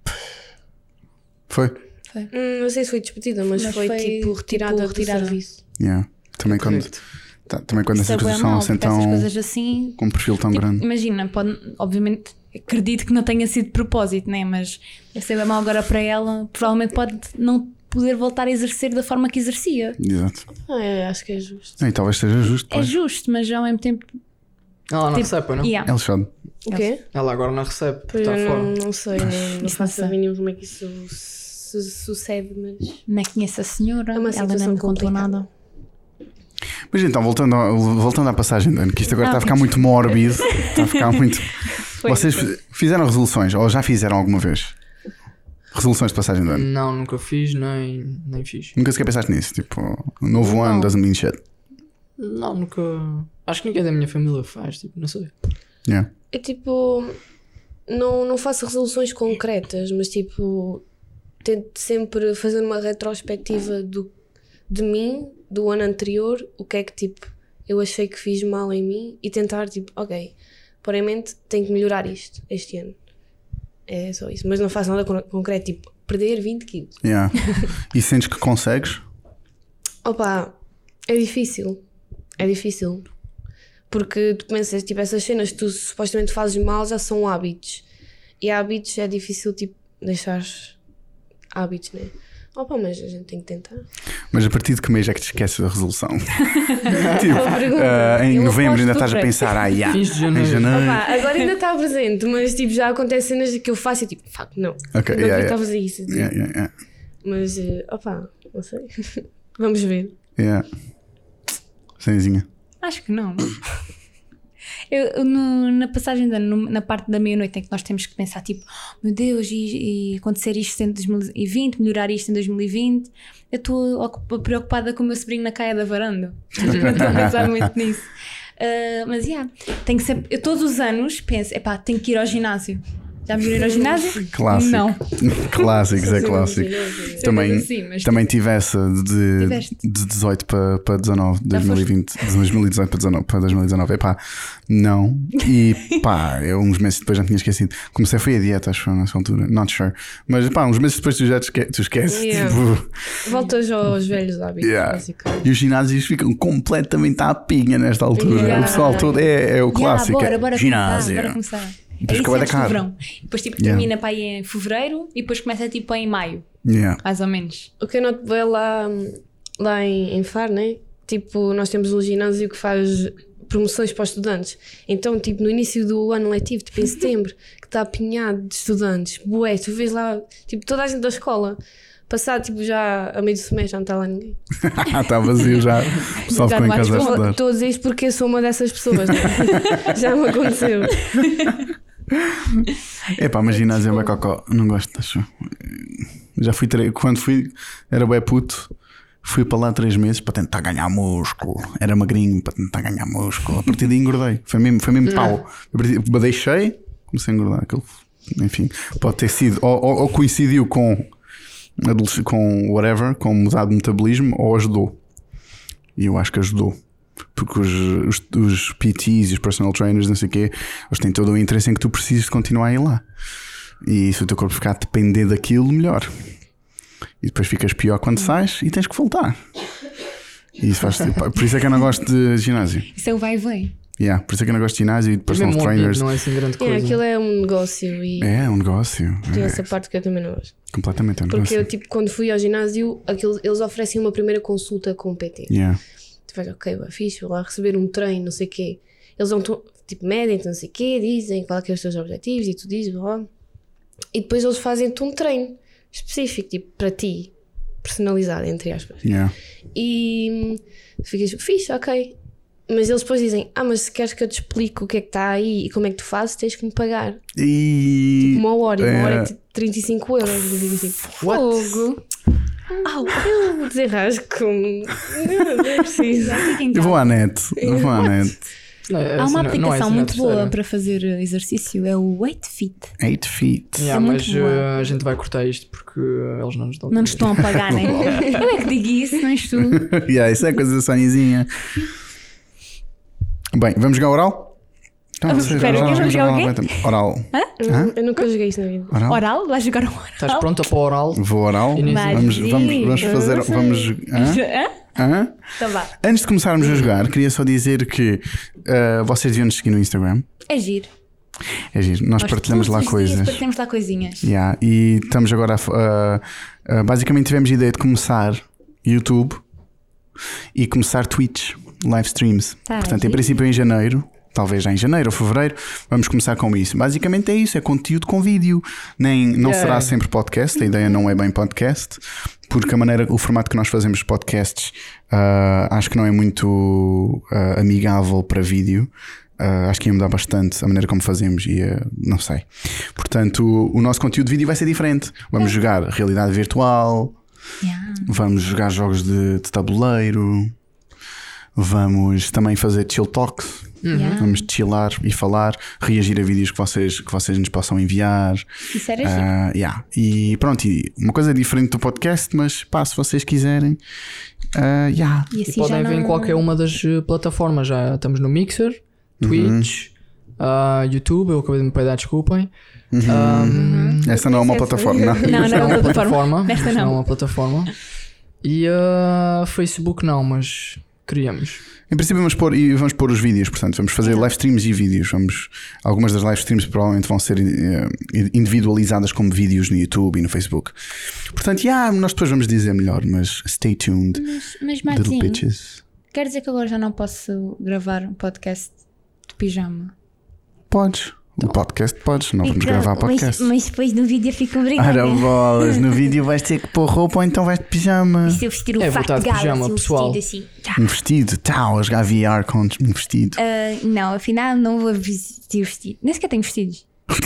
[SPEAKER 2] Foi?
[SPEAKER 1] Hum, não sei se foi despedida, mas,
[SPEAKER 3] Mas
[SPEAKER 1] foi,
[SPEAKER 3] foi,
[SPEAKER 1] tipo retirada
[SPEAKER 3] tipo,
[SPEAKER 1] do
[SPEAKER 3] retirada.
[SPEAKER 1] serviço.
[SPEAKER 2] Yeah. Também quando,
[SPEAKER 4] Correto.
[SPEAKER 2] tá, também quando
[SPEAKER 3] Isso é
[SPEAKER 2] essas
[SPEAKER 3] bué
[SPEAKER 2] coisas são
[SPEAKER 3] mau,
[SPEAKER 2] assim
[SPEAKER 3] porque essas
[SPEAKER 2] tão.
[SPEAKER 3] coisas assim.
[SPEAKER 2] com um perfil tão
[SPEAKER 3] Tipo,
[SPEAKER 2] grande.
[SPEAKER 3] imagina, pode, obviamente, acredito que não tenha sido de propósito, né? Mas deve ser bem mal agora para ela. Provavelmente pode não poder voltar a exercer da forma que exercia.
[SPEAKER 2] Exato.
[SPEAKER 1] Ah, é, acho que é justo.
[SPEAKER 2] E talvez seja justo.
[SPEAKER 3] É
[SPEAKER 2] pois.
[SPEAKER 3] justo, mas ao mesmo tempo.
[SPEAKER 4] Ela não
[SPEAKER 3] tipo,
[SPEAKER 4] recebe, não?
[SPEAKER 3] yeah.
[SPEAKER 2] É lixado.
[SPEAKER 1] O quê?
[SPEAKER 4] Ela agora não recebe,
[SPEAKER 1] Pois
[SPEAKER 4] está
[SPEAKER 1] eu
[SPEAKER 4] fora.
[SPEAKER 1] não, não sei, não, não
[SPEAKER 3] Isso
[SPEAKER 1] faço
[SPEAKER 3] não
[SPEAKER 1] a
[SPEAKER 3] sei.
[SPEAKER 1] mínima como é que isso su- sucede, mas.
[SPEAKER 3] Não é que conheço a senhora,
[SPEAKER 1] É uma
[SPEAKER 3] ela não
[SPEAKER 1] situação
[SPEAKER 3] me contou
[SPEAKER 1] complicada.
[SPEAKER 3] nada.
[SPEAKER 2] Mas então, voltando, ao- voltando à passagem de ano, que isto agora
[SPEAKER 3] Ah,
[SPEAKER 2] está a ficar
[SPEAKER 3] ok.
[SPEAKER 2] muito mórbido. Está a ficar muito.
[SPEAKER 3] Foi,
[SPEAKER 2] Vocês
[SPEAKER 3] foi.
[SPEAKER 2] fizeram resoluções ou já fizeram alguma vez? Resoluções de passagem de ano?
[SPEAKER 4] Não, nunca fiz, nem, nem fiz.
[SPEAKER 2] Nunca sequer pensaste nisso? Tipo, o novo
[SPEAKER 4] Não.
[SPEAKER 2] ano doesn't mean shit.
[SPEAKER 4] Não, nunca. Acho que ninguém da minha família faz, tipo, não sei.
[SPEAKER 2] Yeah.
[SPEAKER 1] É tipo. Não, não faço resoluções concretas, mas tipo. Tento sempre fazer uma retrospectiva do, de mim, do ano anterior, o que é que tipo eu achei que fiz mal em mim e tentar tipo, ok, por em mente tenho que melhorar isto este ano. É só isso, mas não faço nada con- concreto, tipo perder vinte quilos.
[SPEAKER 2] Yeah. E sentes que consegues?
[SPEAKER 1] Opa, é difícil, é difícil, porque tu pensas, tipo, essas cenas que tu supostamente fazes mal já são hábitos, e hábitos é difícil, tipo, deixar hábitos, né? Opa, mas a gente tem que tentar.
[SPEAKER 2] Mas a partir de que mês é que te esqueces da resolução?
[SPEAKER 1] Boa pergunta.
[SPEAKER 2] Ah, em
[SPEAKER 1] Eu
[SPEAKER 2] novembro
[SPEAKER 1] aposto
[SPEAKER 2] ainda
[SPEAKER 1] do
[SPEAKER 2] estás a
[SPEAKER 1] pré.
[SPEAKER 2] pensar, ah, yeah,
[SPEAKER 4] Fins de
[SPEAKER 2] em
[SPEAKER 4] janeiro.
[SPEAKER 2] janeiro.
[SPEAKER 1] Opa, agora ainda está presente, mas tipo, já acontece cenas que eu faço e tipo, fuck, não.
[SPEAKER 2] Ok,
[SPEAKER 1] não
[SPEAKER 2] yeah,
[SPEAKER 1] devia
[SPEAKER 2] yeah.
[SPEAKER 1] estar a fazer isso. tipo.
[SPEAKER 2] Yeah, yeah, yeah.
[SPEAKER 1] Mas, eh, opa, não sei. Vamos ver.
[SPEAKER 2] Yeah. Senzinha.
[SPEAKER 3] Acho que não. Eu, eu no- na passagem de ano, no- na parte da meia-noite em que nós temos que pensar tipo, meu Deus, e, e acontecer isto em dois mil e vinte, melhorar isto em dois mil e vinte, eu estou ocupa- preocupada com o meu sobrinho na caia da varanda. Não estou a pensar muito nisso. Ah, mas yeah, tenho que sempre, eu todos os anos penso, epá, tenho que ir ao ginásio. Já me viram ir ao ginásio?
[SPEAKER 2] Clássico.
[SPEAKER 3] Não.
[SPEAKER 2] Clássicos, é
[SPEAKER 1] Sim,
[SPEAKER 2] clássico.
[SPEAKER 1] sim, sim, sim.
[SPEAKER 2] Também,
[SPEAKER 3] assim, mas
[SPEAKER 2] também tive essa de,
[SPEAKER 3] Tiveste?
[SPEAKER 2] de dezoito para, para dezanove,
[SPEAKER 3] Já
[SPEAKER 2] dois mil e vinte, de dois mil e dezoito para, dezanove, para dois mil e dezanove. Epá, não. E pá, eu uns meses depois já tinha esquecido. Comecei, foi a dieta, acho que foi nessa altura, not sure. Mas pá, uns meses depois tu já te esque- tu esqueces.
[SPEAKER 1] Yeah.
[SPEAKER 2] Tipo,
[SPEAKER 1] Voltas aos velhos hábitos,
[SPEAKER 2] Yeah.
[SPEAKER 1] basicamente.
[SPEAKER 2] e os ginásios ficam completamente à pinha nesta altura.
[SPEAKER 1] Yeah.
[SPEAKER 2] O pessoal todo é, é o
[SPEAKER 3] Yeah,
[SPEAKER 2] clássico.
[SPEAKER 3] bora,
[SPEAKER 2] é
[SPEAKER 3] bora
[SPEAKER 2] ginásio.
[SPEAKER 3] começar, bora começar.
[SPEAKER 2] E depois
[SPEAKER 3] É
[SPEAKER 2] acaba
[SPEAKER 3] isso
[SPEAKER 2] da
[SPEAKER 3] antes do
[SPEAKER 2] cara.
[SPEAKER 3] verão. E depois tipo,
[SPEAKER 2] Yeah.
[SPEAKER 3] termina para aí em fevereiro e depois começa tipo em maio,
[SPEAKER 2] Yeah.
[SPEAKER 3] mais ou menos.
[SPEAKER 1] O que eu noto bem lá, lá em, em Faro, né? Tipo, nós temos um ginásio que faz promoções para os estudantes. Então, tipo, no início do ano letivo, tipo em setembro, que está apinhado de estudantes, bué, tu vês lá, tipo, toda a gente da escola. Passado tipo já a meio do semestre já não está lá ninguém.
[SPEAKER 2] Está vazio já. O pessoal
[SPEAKER 3] Já
[SPEAKER 2] ficou em
[SPEAKER 3] não há
[SPEAKER 2] casa a
[SPEAKER 1] Estou
[SPEAKER 2] estudar.
[SPEAKER 1] estou a dizer isto porque eu sou uma dessas pessoas, né? Já me aconteceu.
[SPEAKER 2] Epá, mas ginásio é bem cocó. Não gosto, acho. Já fui, tre- quando fui, era bué puto. Fui para lá três meses para tentar ganhar músculo. Era magrinho para tentar ganhar músculo. A partir daí engordei. Foi mesmo, foi mesmo pau. A partir- Deixei, comecei a engordar. Aquilo, enfim, pode ter sido. Ou, ou- ou coincidiu com, adolesc- com whatever, com mudar de metabolismo, ou ajudou. E eu acho que ajudou. Porque os, os, os P Ts e os personal trainers, não sei o quê, eles têm todo o interesse em que tu precises de continuar a ir lá. E se o teu corpo ficar a depender daquilo, melhor. E depois ficas pior quando sais e tens que voltar. E isso faz, por isso é que eu não gosto de ginásio.
[SPEAKER 3] Isso é o vai e vem.
[SPEAKER 2] Yeah, por isso é que eu não gosto de ginásio e de
[SPEAKER 4] Mas
[SPEAKER 2] personal
[SPEAKER 4] mesmo o ambiente
[SPEAKER 2] trainers.
[SPEAKER 4] não é assim grande
[SPEAKER 1] É,
[SPEAKER 4] coisa.
[SPEAKER 1] aquilo é um negócio e
[SPEAKER 2] É, é um negócio.
[SPEAKER 1] tem
[SPEAKER 2] É,
[SPEAKER 1] essa parte que eu também não gosto.
[SPEAKER 2] completamente é um
[SPEAKER 1] Porque
[SPEAKER 2] negócio.
[SPEAKER 1] eu, tipo, quando fui ao ginásio, aquilo, eles oferecem uma primeira consulta com o P T.
[SPEAKER 2] Yeah.
[SPEAKER 1] Tu vais, ok, vai fixe, vou lá receber um treino, não sei o quê. Eles dão tipo, medem, não sei o quê, dizem qual é que é os teus objetivos e tu dizes, blá. E depois eles fazem-te um treino específico, tipo, para ti, personalizado, entre aspas.
[SPEAKER 2] Yeah.
[SPEAKER 1] E hum, ficas, fixe, ok. Mas eles depois dizem, ah, mas se queres que eu te explique o que é que está aí e como é que tu fazes, tens que me pagar.
[SPEAKER 2] E.
[SPEAKER 1] Uma hora, e uma hora é
[SPEAKER 2] É.
[SPEAKER 1] tipo trinta e cinco euros. Eu digo assim,
[SPEAKER 4] What?
[SPEAKER 1] fogo. Au, eu desenrasco-me. Não, não é preciso.
[SPEAKER 2] Eu vou à net. Eu vou à net.
[SPEAKER 4] Não, é
[SPEAKER 3] Há
[SPEAKER 4] assim,
[SPEAKER 3] uma
[SPEAKER 4] não- não é
[SPEAKER 3] aplicação
[SPEAKER 4] assim na
[SPEAKER 3] muito boa
[SPEAKER 4] terceira.
[SPEAKER 3] para fazer exercício, é o Weight Fit.
[SPEAKER 2] eight feet.
[SPEAKER 4] Yeah,
[SPEAKER 3] É muito
[SPEAKER 4] mas
[SPEAKER 3] boa.
[SPEAKER 4] uh, a gente vai cortar isto porque uh, eles não nos dão
[SPEAKER 3] Não nos estão a pagar, né? Eu é que digo isso, não és tu.
[SPEAKER 2] Yeah, isso é coisa da Soniazinha. Bem, vamos jogar oral? Então,
[SPEAKER 3] Ah, espera,
[SPEAKER 2] já-
[SPEAKER 3] vamos
[SPEAKER 2] já-
[SPEAKER 3] jogar
[SPEAKER 2] já-
[SPEAKER 3] o quê?
[SPEAKER 2] vai ter- Oral.
[SPEAKER 1] Eu, eu nunca joguei isso na vida.
[SPEAKER 2] Oral?
[SPEAKER 3] Oral? Vais jogar um oral?
[SPEAKER 4] Estás pronta para o oral?
[SPEAKER 2] Vou oral.
[SPEAKER 4] Inês,
[SPEAKER 2] Vamos,
[SPEAKER 3] Vai.
[SPEAKER 2] vamos, vamos fazer.
[SPEAKER 1] Eu não sei.
[SPEAKER 2] Vamos. Hã?
[SPEAKER 3] Hã?
[SPEAKER 2] Hã?
[SPEAKER 3] Então vá.
[SPEAKER 2] Antes de começarmos a jogar, queria só dizer que ah, vocês deviam nos seguir no Instagram.
[SPEAKER 3] É giro.
[SPEAKER 2] É giro, nós, partilhamos
[SPEAKER 3] todos
[SPEAKER 2] lá
[SPEAKER 3] os dias
[SPEAKER 2] coisas.
[SPEAKER 3] Partilhamos lá coisinhas.
[SPEAKER 2] Yeah, e estamos agora a, f- a- a- basicamente tivemos a ideia de começar YouTube e começar Twitch, live streams.
[SPEAKER 3] Tá,
[SPEAKER 2] Portanto, em
[SPEAKER 3] giro.
[SPEAKER 2] princípio em janeiro, talvez já em janeiro ou fevereiro, vamos começar com isso. Basicamente é isso, é conteúdo com vídeo. Nem, não
[SPEAKER 4] Yeah.
[SPEAKER 2] será sempre podcast, a ideia não é bem podcast, porque a maneira, o formato que nós fazemos podcasts ah, acho que não é muito ah, amigável para vídeo. Ah, acho que ia mudar bastante a maneira como fazemos e ah, não sei. Portanto, o, o nosso conteúdo de vídeo vai ser diferente. Vamos jogar realidade virtual,
[SPEAKER 3] Yeah.
[SPEAKER 2] vamos jogar jogos de, de tabuleiro, vamos também fazer chill talks.
[SPEAKER 3] Yeah.
[SPEAKER 2] Vamos chillar e falar, reagir a vídeos que vocês, que vocês nos possam enviar.
[SPEAKER 3] Isso era giro.
[SPEAKER 2] Ah, yeah. E pronto, e uma coisa diferente do podcast, mas pá, se vocês quiserem, ah, yeah.
[SPEAKER 3] E
[SPEAKER 4] E
[SPEAKER 3] assim
[SPEAKER 4] podem
[SPEAKER 3] já
[SPEAKER 4] ver
[SPEAKER 3] não...
[SPEAKER 4] em qualquer uma das uh, plataformas. Já estamos no Mixer, Twitch, uh, YouTube. Eu acabei de me pedir, desculpem. Um,
[SPEAKER 2] Esta não é uma plataforma, não.
[SPEAKER 3] Não,
[SPEAKER 4] Isto
[SPEAKER 3] não é uma plataforma.
[SPEAKER 4] plataforma.
[SPEAKER 3] Nesta
[SPEAKER 4] Isto
[SPEAKER 3] não.
[SPEAKER 4] é uma plataforma. E uh, Facebook não, mas queríamos.
[SPEAKER 2] Em princípio vamos pôr, e vamos pôr os vídeos, portanto vamos fazer live streams e vídeos. Vamos, algumas das live streams provavelmente vão ser eh, individualizadas como vídeos no YouTube e no Facebook. Portanto, yeah, nós depois vamos dizer melhor, mas stay tuned,
[SPEAKER 3] Mas, mas
[SPEAKER 2] little
[SPEAKER 3] Martim,
[SPEAKER 2] bitches.
[SPEAKER 3] quer dizer que agora já não posso gravar um podcast de pijama?
[SPEAKER 2] Podes, o podcast podes, não vamos gravar podcast.
[SPEAKER 3] Mas, mas depois no vídeo fico obrigada.
[SPEAKER 2] Ora bolas, no vídeo vais ter que pôr roupa ou então vais de pijama.
[SPEAKER 3] E se eu vestir o
[SPEAKER 4] É, vou
[SPEAKER 3] fato
[SPEAKER 4] estar
[SPEAKER 3] de
[SPEAKER 4] de
[SPEAKER 3] gala,
[SPEAKER 4] pijama,
[SPEAKER 3] assim, um
[SPEAKER 4] pessoal.
[SPEAKER 3] vestido assim. Tá.
[SPEAKER 2] Um vestido, tal, a jogar V R com um vestido.
[SPEAKER 3] Ah, não, afinal não vou vestir vestido. Nem sequer tenho vestidos.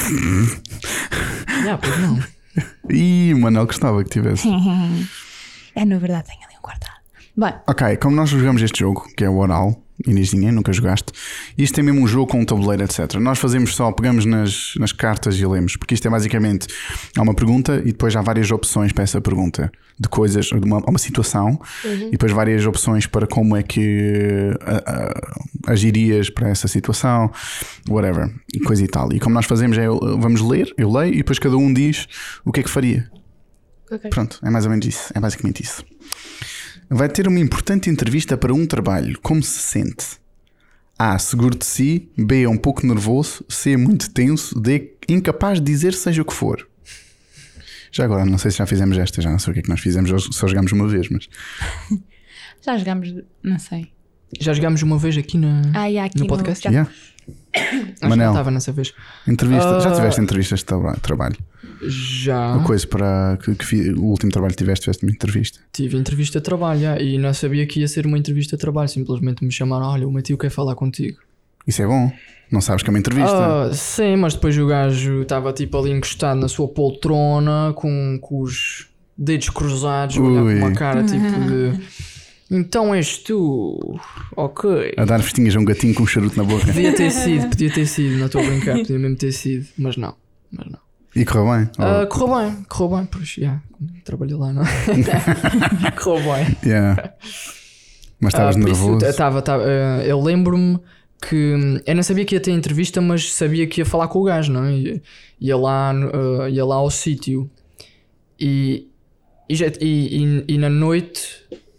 [SPEAKER 4] Yeah, pois não.
[SPEAKER 2] Ih, o Manel gostava que tivesse.
[SPEAKER 3] É, na verdade tenho ali um guardado. Bem,
[SPEAKER 2] Ok, como nós jogamos este jogo, que é o oral, Inizinha, nunca jogaste. Isto é mesmo um jogo com um tabuleiro, etcétera. Nós fazemos só, pegamos nas, nas cartas e lemos, porque isto é basicamente há uma pergunta e depois há várias opções para essa pergunta, de coisas, de uma, uma situação, e depois várias opções para como é que a, a, agirias para essa situação, whatever, e coisa e tal. E como nós fazemos é, vamos ler, eu leio e depois cada um diz o que é que faria.
[SPEAKER 1] Ok.
[SPEAKER 2] Pronto, é mais ou menos isso, é basicamente isso. Vai ter uma importante entrevista para um trabalho. Como se sente? A. Seguro de si. B. Um pouco nervoso. C. Muito tenso. D. Incapaz de dizer seja o que for. Já agora, não sei se já fizemos esta, já não sei o que é que nós fizemos, só jogámos uma vez, mas...
[SPEAKER 3] já jogámos, não sei.
[SPEAKER 4] Já jogámos uma vez aqui na,
[SPEAKER 3] Ah, e aqui
[SPEAKER 4] no podcast?
[SPEAKER 3] Já.
[SPEAKER 2] Yeah.
[SPEAKER 4] Acho que
[SPEAKER 2] Manel.
[SPEAKER 4] não estava nessa vez.
[SPEAKER 2] Entrevista. Já
[SPEAKER 4] Ah.
[SPEAKER 2] tiveste entrevistas de tra- trabalho?
[SPEAKER 4] Já.
[SPEAKER 2] Uma coisa para que, que fi- o último trabalho que tiveste, tiveste uma entrevista.
[SPEAKER 4] Tive entrevista de trabalho já, e não sabia que ia ser uma entrevista de trabalho. Simplesmente me chamaram: olha, o meu tio quer falar contigo.
[SPEAKER 2] Isso é bom. Não sabes que é uma entrevista.
[SPEAKER 4] Ah, sim, mas depois o gajo estava tipo ali encostado na sua poltrona com, com os dedos cruzados, a olhar
[SPEAKER 2] Ui.
[SPEAKER 4] com uma cara tipo de. Então és tu. Ok.
[SPEAKER 2] A dar festinhas a um gatinho com um charuto na boca.
[SPEAKER 4] Podia ter sido, podia ter sido, não estou a brincar, podia mesmo ter sido, mas não. Mas não.
[SPEAKER 2] E correu bem?
[SPEAKER 4] Ah, correu bem, correu bem, pois já, trabalhei lá, não é? Correu bem.
[SPEAKER 2] Oh, yeah. Mas estavas
[SPEAKER 4] Ah, por isso,
[SPEAKER 2] nervoso?
[SPEAKER 4] eu tava, tava, ah, eu lembro-me que hum, eu não sabia que ia ter entrevista, mas sabia que ia falar com o gajo, não é? Ia, ia lá, no- ah, ia lá ao sítio e, e, já- e, e, e na noite.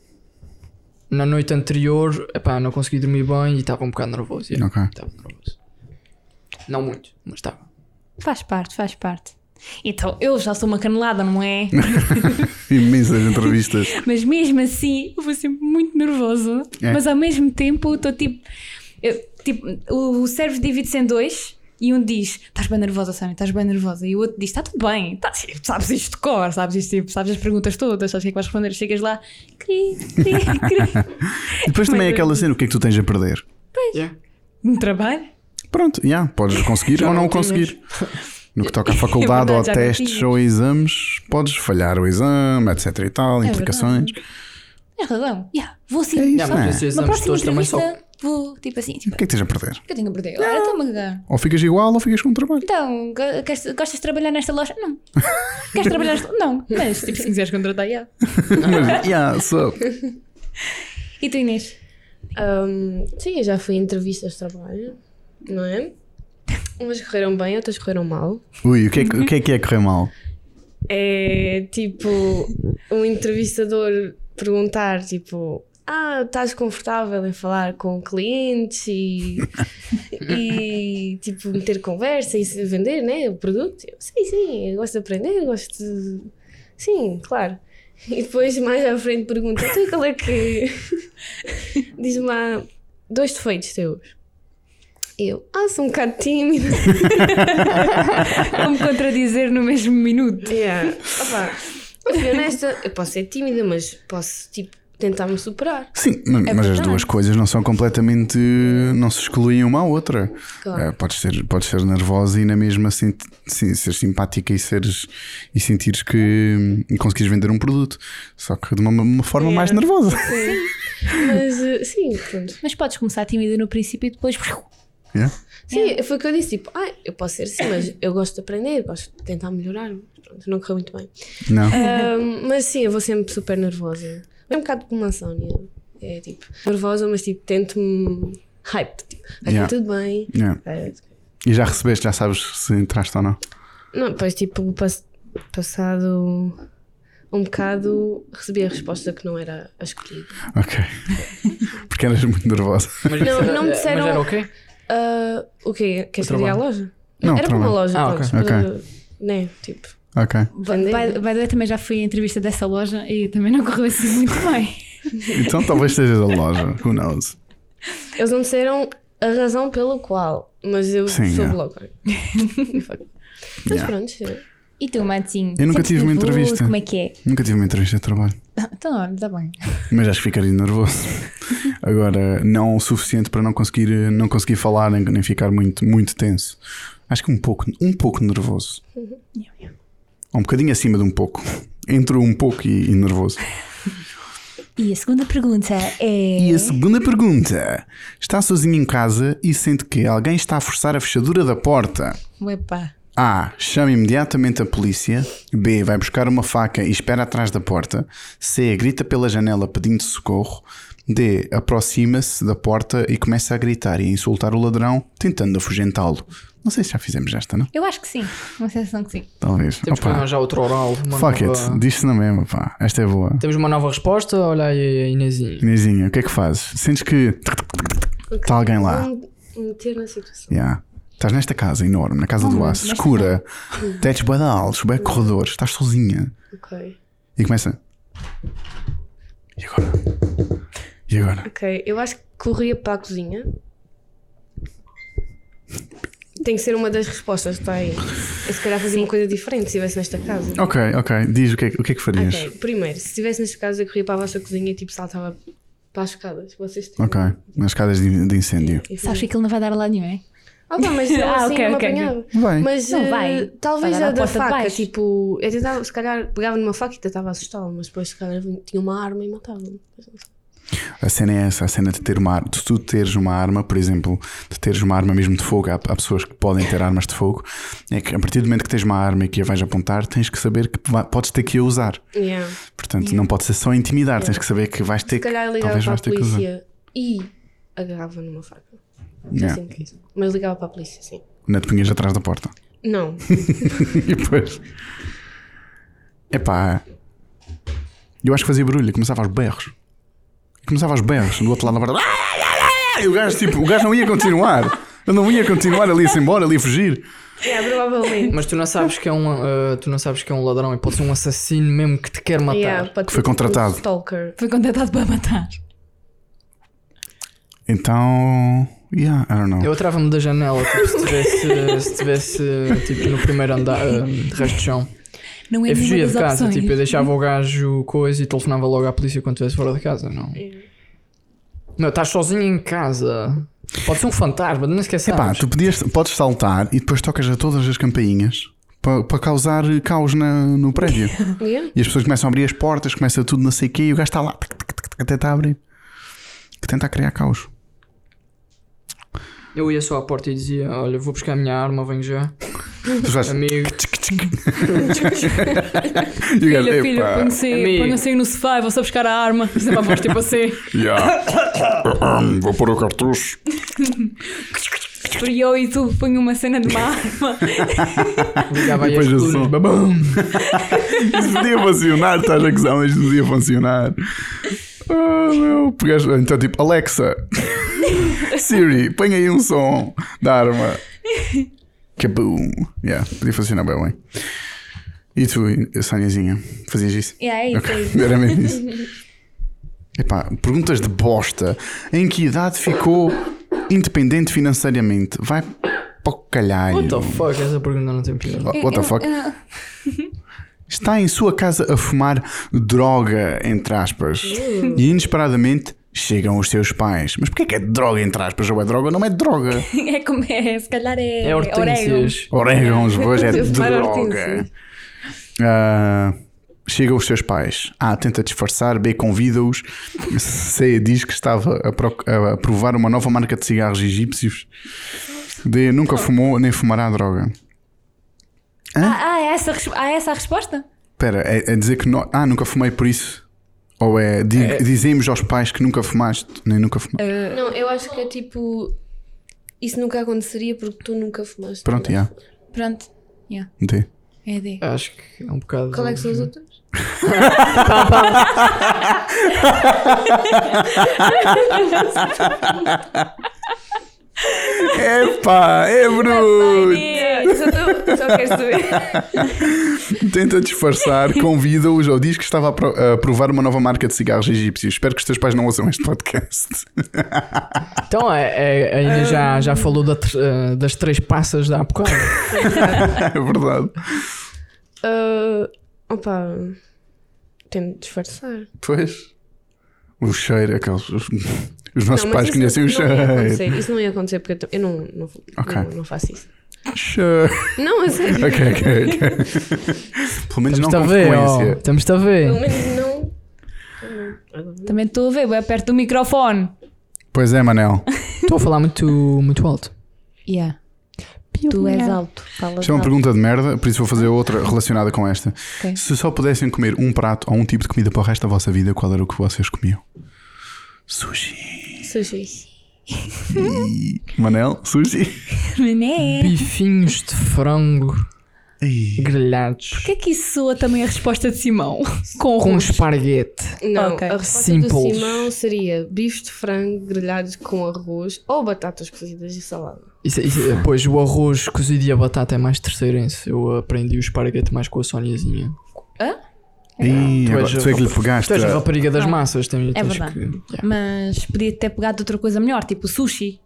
[SPEAKER 4] Na noite anterior, epá, não consegui dormir bem e estava um bocado nervoso. yeah.
[SPEAKER 2] Ok.
[SPEAKER 4] Estava nervoso. Não muito, mas estava.
[SPEAKER 3] Faz parte, faz parte. Então, eu já sou uma canelada, não é?
[SPEAKER 2] Imensas entrevistas.
[SPEAKER 3] Mas mesmo assim, eu vou sempre muito nervosa.
[SPEAKER 2] É.
[SPEAKER 3] Mas ao mesmo tempo, eu estou tipo, eu, tipo. O cérebro divide-se em dois. E um diz: estás bem nervosa, Sónia, estás bem nervosa. E o outro diz: está tudo bem, tá, sabes isto de cor, sabes isto, tipo, sabes as perguntas todas, sabes o que é que vais responder. Chegas lá, cri, cri, cri.
[SPEAKER 2] E depois também é aquela cena: o que é que tu tens a perder?
[SPEAKER 4] Yeah.
[SPEAKER 3] Um trabalho?
[SPEAKER 2] Pronto, já, podes conseguir
[SPEAKER 4] Já
[SPEAKER 2] ou não,
[SPEAKER 4] não
[SPEAKER 2] conseguir. No que toca à faculdade
[SPEAKER 3] É
[SPEAKER 2] ou a
[SPEAKER 3] verdade, já não
[SPEAKER 2] testes
[SPEAKER 3] tinhas.
[SPEAKER 2] ou a exames, podes falhar o exame, etc e tal,
[SPEAKER 3] É
[SPEAKER 2] implicações.
[SPEAKER 3] Tens razão, yeah, vou sim.
[SPEAKER 2] É isso,
[SPEAKER 4] Yeah,
[SPEAKER 2] não é?
[SPEAKER 4] mas esses
[SPEAKER 3] Uma
[SPEAKER 4] exames
[SPEAKER 3] próxima
[SPEAKER 4] todos também só.
[SPEAKER 3] entrevista, vou tipo assim, tipo,
[SPEAKER 2] O que é que tens a perder?
[SPEAKER 3] o que eu tenho a perder? Olha, estou-me a cagar.
[SPEAKER 2] Ou ficas igual ou ficas com o trabalho.
[SPEAKER 3] Então, go- queres- gostas de trabalhar nesta loja? Não. Queres trabalhar nesta Não. Mas tipo, se quiseres contratar, já.
[SPEAKER 2] Mas, yeah, so.
[SPEAKER 3] E tu, Inês?
[SPEAKER 1] Ahm, sim, eu já fui em entrevistas de trabalho, não é? Umas correram bem, outras correram mal.
[SPEAKER 2] Ui, o que, é, que- o que é que é correr mal?
[SPEAKER 1] É tipo um entrevistador perguntar tipo: ah, estás confortável em falar com clientes e, e tipo meter conversa e se vender, né, o produto? Eu, sim, sim, eu gosto de aprender, gosto de... Sim, claro. E depois mais à frente pergunta: então qual é que... Diz-me lá dois defeitos teus. Eu, ah, sou um bocado tímida.
[SPEAKER 3] Como contradizer no mesmo minuto?
[SPEAKER 1] Yeah. Opa, eu fui honesta, eu posso ser tímida, mas posso tipo tentar-me superar.
[SPEAKER 2] Sim, mas, mas as
[SPEAKER 3] verdade.
[SPEAKER 2] duas coisas não são completamente. Não se excluem uma à outra.
[SPEAKER 1] Claro.
[SPEAKER 2] Eh, podes, ser, podes ser nervosa e na mesma sim, sim, ser simpática e, seres, e sentires que e conseguires vender um produto. Só que de uma, uma forma
[SPEAKER 1] Yeah.
[SPEAKER 2] mais nervosa.
[SPEAKER 1] Sim. Mas uh, sim, pronto.
[SPEAKER 3] Mas podes começar tímida no princípio e depois.
[SPEAKER 2] Yeah?
[SPEAKER 1] Sim, foi o que eu disse, tipo, ah, eu posso ser assim, mas eu gosto de aprender, gosto de tentar melhorar. Mas pronto, não correu muito bem.
[SPEAKER 2] Não?
[SPEAKER 1] Ahm, mas sim, eu vou sempre super nervosa. É um bocado como a Sónia. É tipo, nervosa, mas tipo, tento-me hype. Tipo, vai
[SPEAKER 2] Yeah.
[SPEAKER 1] tudo bem.
[SPEAKER 2] Yeah.
[SPEAKER 1] Vai-
[SPEAKER 2] E já recebeste, já sabes se entraste ou não.
[SPEAKER 1] Não, depois tipo, pass- passado um bocado, recebi a resposta que não era a escolhida.
[SPEAKER 2] Ok. Porque eras muito nervosa.
[SPEAKER 4] Mas,
[SPEAKER 1] Não,
[SPEAKER 4] isso era-
[SPEAKER 1] não me disseram-
[SPEAKER 4] Mas era o quê?
[SPEAKER 1] Ah, o quê? Queres
[SPEAKER 4] O
[SPEAKER 1] que eu diga a
[SPEAKER 4] trabalho.
[SPEAKER 1] loja?
[SPEAKER 2] Não,
[SPEAKER 1] era para uma
[SPEAKER 2] trabalho.
[SPEAKER 1] loja,
[SPEAKER 4] Ah,
[SPEAKER 1] pronto,
[SPEAKER 2] ok.
[SPEAKER 1] para- né, tipo,
[SPEAKER 2] Ok.
[SPEAKER 1] vender.
[SPEAKER 3] By, by the way, também já fui à entrevista dessa loja e também não correu assim muito bem.
[SPEAKER 2] Então talvez sejas a loja. Who knows?
[SPEAKER 1] Eles não disseram a razão pela qual, mas eu
[SPEAKER 2] Sim,
[SPEAKER 1] soube
[SPEAKER 2] yeah.
[SPEAKER 1] logo. Mas
[SPEAKER 2] Yeah.
[SPEAKER 1] pronto, é.
[SPEAKER 3] E tu, Matinho?
[SPEAKER 2] Eu nunca
[SPEAKER 3] Sentes
[SPEAKER 2] tive uma
[SPEAKER 3] nervoso?
[SPEAKER 2] entrevista.
[SPEAKER 3] Como é que é?
[SPEAKER 2] Nunca tive uma entrevista de trabalho.
[SPEAKER 3] Então, olha, está bem.
[SPEAKER 2] Mas acho que ficaria nervoso. Agora, não o suficiente para não conseguir, não conseguir falar nem, nem ficar muito, muito tenso. Acho que um pouco, um pouco nervoso. Ou um bocadinho acima de um pouco. Entre um pouco e, e nervoso.
[SPEAKER 3] E a segunda pergunta é.
[SPEAKER 2] E a segunda pergunta: está sozinho em casa e sente que alguém está a forçar a fechadura da porta?
[SPEAKER 3] Epá.
[SPEAKER 2] A. Chama imediatamente a polícia. B. Vai buscar uma faca e espera atrás da porta. C. Grita pela janela pedindo socorro. D. Aproxima-se da porta e começa a gritar e a insultar o ladrão, tentando afugentá-lo. Não sei se já fizemos esta, não?
[SPEAKER 3] Eu acho que sim. Uma sensação que sim.
[SPEAKER 2] Talvez.
[SPEAKER 4] Temos que
[SPEAKER 2] Opa,
[SPEAKER 4] arranjar outro oral. Uma
[SPEAKER 2] fuck
[SPEAKER 4] nova...
[SPEAKER 2] it. Diz-se na mesma, pá. Esta é boa.
[SPEAKER 4] Temos uma nova resposta. Olha aí a Inezinha.
[SPEAKER 2] Inezinha, o que é que fazes? Sentes que está alguém lá?
[SPEAKER 1] Vou me meter na situação.
[SPEAKER 2] Yeah. Estás nesta casa enorme, na casa
[SPEAKER 3] Oh,
[SPEAKER 2] do
[SPEAKER 3] mas-
[SPEAKER 2] aço,
[SPEAKER 3] mas
[SPEAKER 2] escura, tetos bué de altos, bué corredores, estás sozinha.
[SPEAKER 1] Ok.
[SPEAKER 2] E começa. E agora? E agora?
[SPEAKER 1] Ok, eu acho que corria para a cozinha. tem que ser uma das respostas, está aí. Eu se calhar fazia uma coisa diferente se estivesse nesta casa.
[SPEAKER 2] Ok, ok. Diz o que é, o que, é que farias.
[SPEAKER 1] Ok, primeiro, se estivesse nesta casa, eu corria para a vossa cozinha e tipo saltava para as escadas. Vocês tinham.
[SPEAKER 2] Ok, nas escadas de, de incêndio.
[SPEAKER 3] Sabes que aquilo não vai dar lá nenhum, é?
[SPEAKER 1] Ah, pá, mas eu
[SPEAKER 3] Ah,
[SPEAKER 1] assim
[SPEAKER 3] ok,
[SPEAKER 1] não me
[SPEAKER 3] ok,
[SPEAKER 1] apanhava.
[SPEAKER 2] Vai.
[SPEAKER 1] Mas
[SPEAKER 3] Não
[SPEAKER 1] eh,
[SPEAKER 3] vai.
[SPEAKER 1] talvez
[SPEAKER 3] Vai dar
[SPEAKER 1] a
[SPEAKER 3] à
[SPEAKER 1] da
[SPEAKER 3] porta de
[SPEAKER 1] faca,
[SPEAKER 3] baixo.
[SPEAKER 1] tipo, eu tentava, se calhar pegava numa faca e tentava assustá-lo, mas depois se calhar tinha uma arma e matava-me.
[SPEAKER 2] A cena é essa, a cena de ter uma arma, de tu teres uma arma, por exemplo, de teres uma arma mesmo de fogo, há, há pessoas que podem ter armas de fogo, é que a partir do momento que tens uma arma e que a vais apontar, tens que saber que vai, podes ter que a usar.
[SPEAKER 1] Yeah.
[SPEAKER 2] Portanto,
[SPEAKER 3] Yeah.
[SPEAKER 2] não pode ser só intimidar,
[SPEAKER 1] Yeah.
[SPEAKER 2] tens que saber que vais ter
[SPEAKER 1] Se
[SPEAKER 2] que.
[SPEAKER 1] calhar ligava
[SPEAKER 2] Talvez
[SPEAKER 1] para a
[SPEAKER 2] vais ter que usar.
[SPEAKER 1] polícia e agarrava numa faca.
[SPEAKER 2] Yeah.
[SPEAKER 1] Assim que isso. Mas ligava para a polícia, sim.
[SPEAKER 2] Não te punhas atrás da porta.
[SPEAKER 1] Não.
[SPEAKER 2] E depois. Epá. Eu acho que fazia barulho, começava aos berros. Começava aos berros do outro lado da porta. E o gajo, tipo, o gajo não ia continuar. Ele não ia continuar, ele ia-se embora, ele ia fugir.
[SPEAKER 1] Yeah, provavelmente.
[SPEAKER 4] Mas tu não sabes que é um, uh, tu não sabes que é um ladrão e pode ser um assassino mesmo que te quer matar.
[SPEAKER 1] Yeah, pode
[SPEAKER 2] Que foi
[SPEAKER 1] ser tipo
[SPEAKER 2] contratado.
[SPEAKER 1] um stalker.
[SPEAKER 3] Foi contratado para matar.
[SPEAKER 2] Então. Yeah, I don't know.
[SPEAKER 4] Eu atrava-me da janela tipo, se tivesse, se tivesse tipo, no primeiro andar uh, de resto de chão.
[SPEAKER 3] Não é
[SPEAKER 4] Eu fugia
[SPEAKER 3] nenhuma
[SPEAKER 4] de
[SPEAKER 3] das
[SPEAKER 4] casa,
[SPEAKER 3] opções.
[SPEAKER 4] tipo, eu deixava o gajo coisa e telefonava logo à polícia quando estivesse fora de casa. Não, não estás sozinho em casa. Pode ser um fantasma, nem sequer sabes.
[SPEAKER 2] Epá, tu podias, podes saltar e depois tocas a todas as campainhas para, para causar caos na, no prédio.
[SPEAKER 1] Yeah.
[SPEAKER 2] E as pessoas começam a abrir as portas, começa tudo não sei o quê e o gajo está lá tac, tac, tac, tac, a tentar abrir. Que tenta criar caos.
[SPEAKER 4] Eu ia só à porta e dizia: olha, vou buscar a minha arma, venho já.
[SPEAKER 2] Tu fazes-
[SPEAKER 4] Amigo,
[SPEAKER 2] E o gajo,
[SPEAKER 3] Filha, filha,
[SPEAKER 2] epá,
[SPEAKER 3] põe-se
[SPEAKER 4] amigo.
[SPEAKER 3] põe-se aí no sofá e vou só buscar a arma. Isto é para vós, tipo assim.
[SPEAKER 2] yeah. Vou pôr o cartucho.
[SPEAKER 3] E eu e tu põe uma cena de uma arma.
[SPEAKER 4] ligava aí
[SPEAKER 2] Depois
[SPEAKER 4] as
[SPEAKER 2] eu
[SPEAKER 4] luzes,
[SPEAKER 2] sou-
[SPEAKER 4] babum.
[SPEAKER 2] Isso podia funcionar, estás a gozar, mas isso podia funcionar. Ah, meu, pegaste- então, tipo, Alexa, Siri, põe aí um som da arma. Kaboom. Yeah, podia funcionar bem, bem. E tu, Saniazinha, fazias isso?
[SPEAKER 3] Yeah, é isso
[SPEAKER 2] Ok,
[SPEAKER 3] aí.
[SPEAKER 2] era mesmo isso. Epá, perguntas de bosta. Em que idade ficou independente financeiramente? Vai para o calhau.
[SPEAKER 4] What the fuck? Essa pergunta não tem piada.
[SPEAKER 2] What the fuck? Está em sua casa a fumar droga, entre aspas. E inesperadamente chegam os seus pais. Mas porquê que é droga, entre aspas? Ou é droga ou não é droga?
[SPEAKER 3] É como é, se calhar é.
[SPEAKER 4] É hortênsias.
[SPEAKER 2] Orégãos, hoje é
[SPEAKER 1] Deve para
[SPEAKER 2] droga.
[SPEAKER 1] hortênsias.
[SPEAKER 2] Ah, chegam os seus pais. A tenta disfarçar. B convida-os. C diz que estava a, pro- a provar uma nova marca de cigarros egípcios. D nunca fumou nem fumará droga.
[SPEAKER 3] Ah, ah, é essa, a res- ah, é essa a resposta?
[SPEAKER 2] Espera, é, é dizer que no... ah, nunca fumei por isso? Ou é, di-
[SPEAKER 4] É.
[SPEAKER 2] dizemos aos pais que nunca fumaste, nem nunca fumaste?
[SPEAKER 1] Não, eu acho que é tipo. Isso nunca aconteceria porque tu nunca fumaste.
[SPEAKER 2] Pronto, já.
[SPEAKER 3] Pronto. Yeah.
[SPEAKER 2] D.
[SPEAKER 3] É D.
[SPEAKER 4] Acho que é um bocado.
[SPEAKER 1] Qual é que são as outras?
[SPEAKER 2] Epá, é bruto!
[SPEAKER 1] Só, tô- só quero saber.
[SPEAKER 2] Tenta disfarçar, convida-os ou diz que estava a, pro- a provar uma nova marca de cigarros egípcios. Espero que os teus pais não ouçam este podcast.
[SPEAKER 4] Então, é, é, a Inês já, já falou da ter- eh, das três passas da bocado.
[SPEAKER 2] É verdade.
[SPEAKER 1] Ah, opa. Tento disfarçar.
[SPEAKER 2] Pois. O cheiro, aqueles. Os, os nossos
[SPEAKER 1] Não, mas
[SPEAKER 2] pais
[SPEAKER 1] isso
[SPEAKER 2] conhecem
[SPEAKER 1] não,
[SPEAKER 2] o
[SPEAKER 1] não ia
[SPEAKER 2] cheiro.
[SPEAKER 1] acontecer. Isso não ia acontecer porque eu, t- eu não, não,
[SPEAKER 2] Ok.
[SPEAKER 1] não, não faço isso.
[SPEAKER 2] Cheiro.
[SPEAKER 1] Não, a sério.
[SPEAKER 2] Ok, ok, ok. Pelo menos não
[SPEAKER 4] Estamos-te a
[SPEAKER 2] com
[SPEAKER 4] ver, ó.
[SPEAKER 2] frequência.
[SPEAKER 4] Estamos-te a
[SPEAKER 1] Pelo
[SPEAKER 4] ver.
[SPEAKER 1] menos não. não.
[SPEAKER 3] Também estou a ver, é perto do microfone.
[SPEAKER 2] Pois é, Manel.
[SPEAKER 4] Estou a falar muito, muito alto.
[SPEAKER 3] Yeah. Tu és alto. Falas
[SPEAKER 2] Isto é uma
[SPEAKER 3] alto.
[SPEAKER 2] pergunta de merda, por isso vou fazer outra relacionada com esta.
[SPEAKER 3] Ok.
[SPEAKER 2] Se só pudessem comer um prato ou um tipo de comida para o resto da vossa vida, qual era o que vocês comiam? Sushi.
[SPEAKER 1] Sushi.
[SPEAKER 2] E... Manel, sushi.
[SPEAKER 3] Mané.
[SPEAKER 4] Bifinhos de frango
[SPEAKER 2] Ei.
[SPEAKER 4] grelhados
[SPEAKER 3] Porquê é que isso soa também a resposta de Simão? Com
[SPEAKER 4] com
[SPEAKER 3] arroz.
[SPEAKER 4] esparguete.
[SPEAKER 1] Não,
[SPEAKER 3] Ok.
[SPEAKER 1] a resposta
[SPEAKER 4] Simples.
[SPEAKER 1] do Simão seria bifes de frango grelhados com arroz ou batatas cozidas e salada.
[SPEAKER 4] Isso, isso, pois o arroz cozido e a batata é mais terceirense. Eu aprendi o esparguete mais com a Soniazinha.
[SPEAKER 2] Ih,
[SPEAKER 4] Tu
[SPEAKER 2] agora,
[SPEAKER 4] és
[SPEAKER 2] tu é que lhe
[SPEAKER 4] rap-
[SPEAKER 2] pegaste.
[SPEAKER 4] Tu és a
[SPEAKER 2] a-
[SPEAKER 4] rapariga das
[SPEAKER 3] Não.
[SPEAKER 4] massas. Tem,
[SPEAKER 3] É
[SPEAKER 4] tens
[SPEAKER 3] verdade.
[SPEAKER 4] que- yeah.
[SPEAKER 3] Mas podia ter pegado outra coisa melhor, tipo sushi.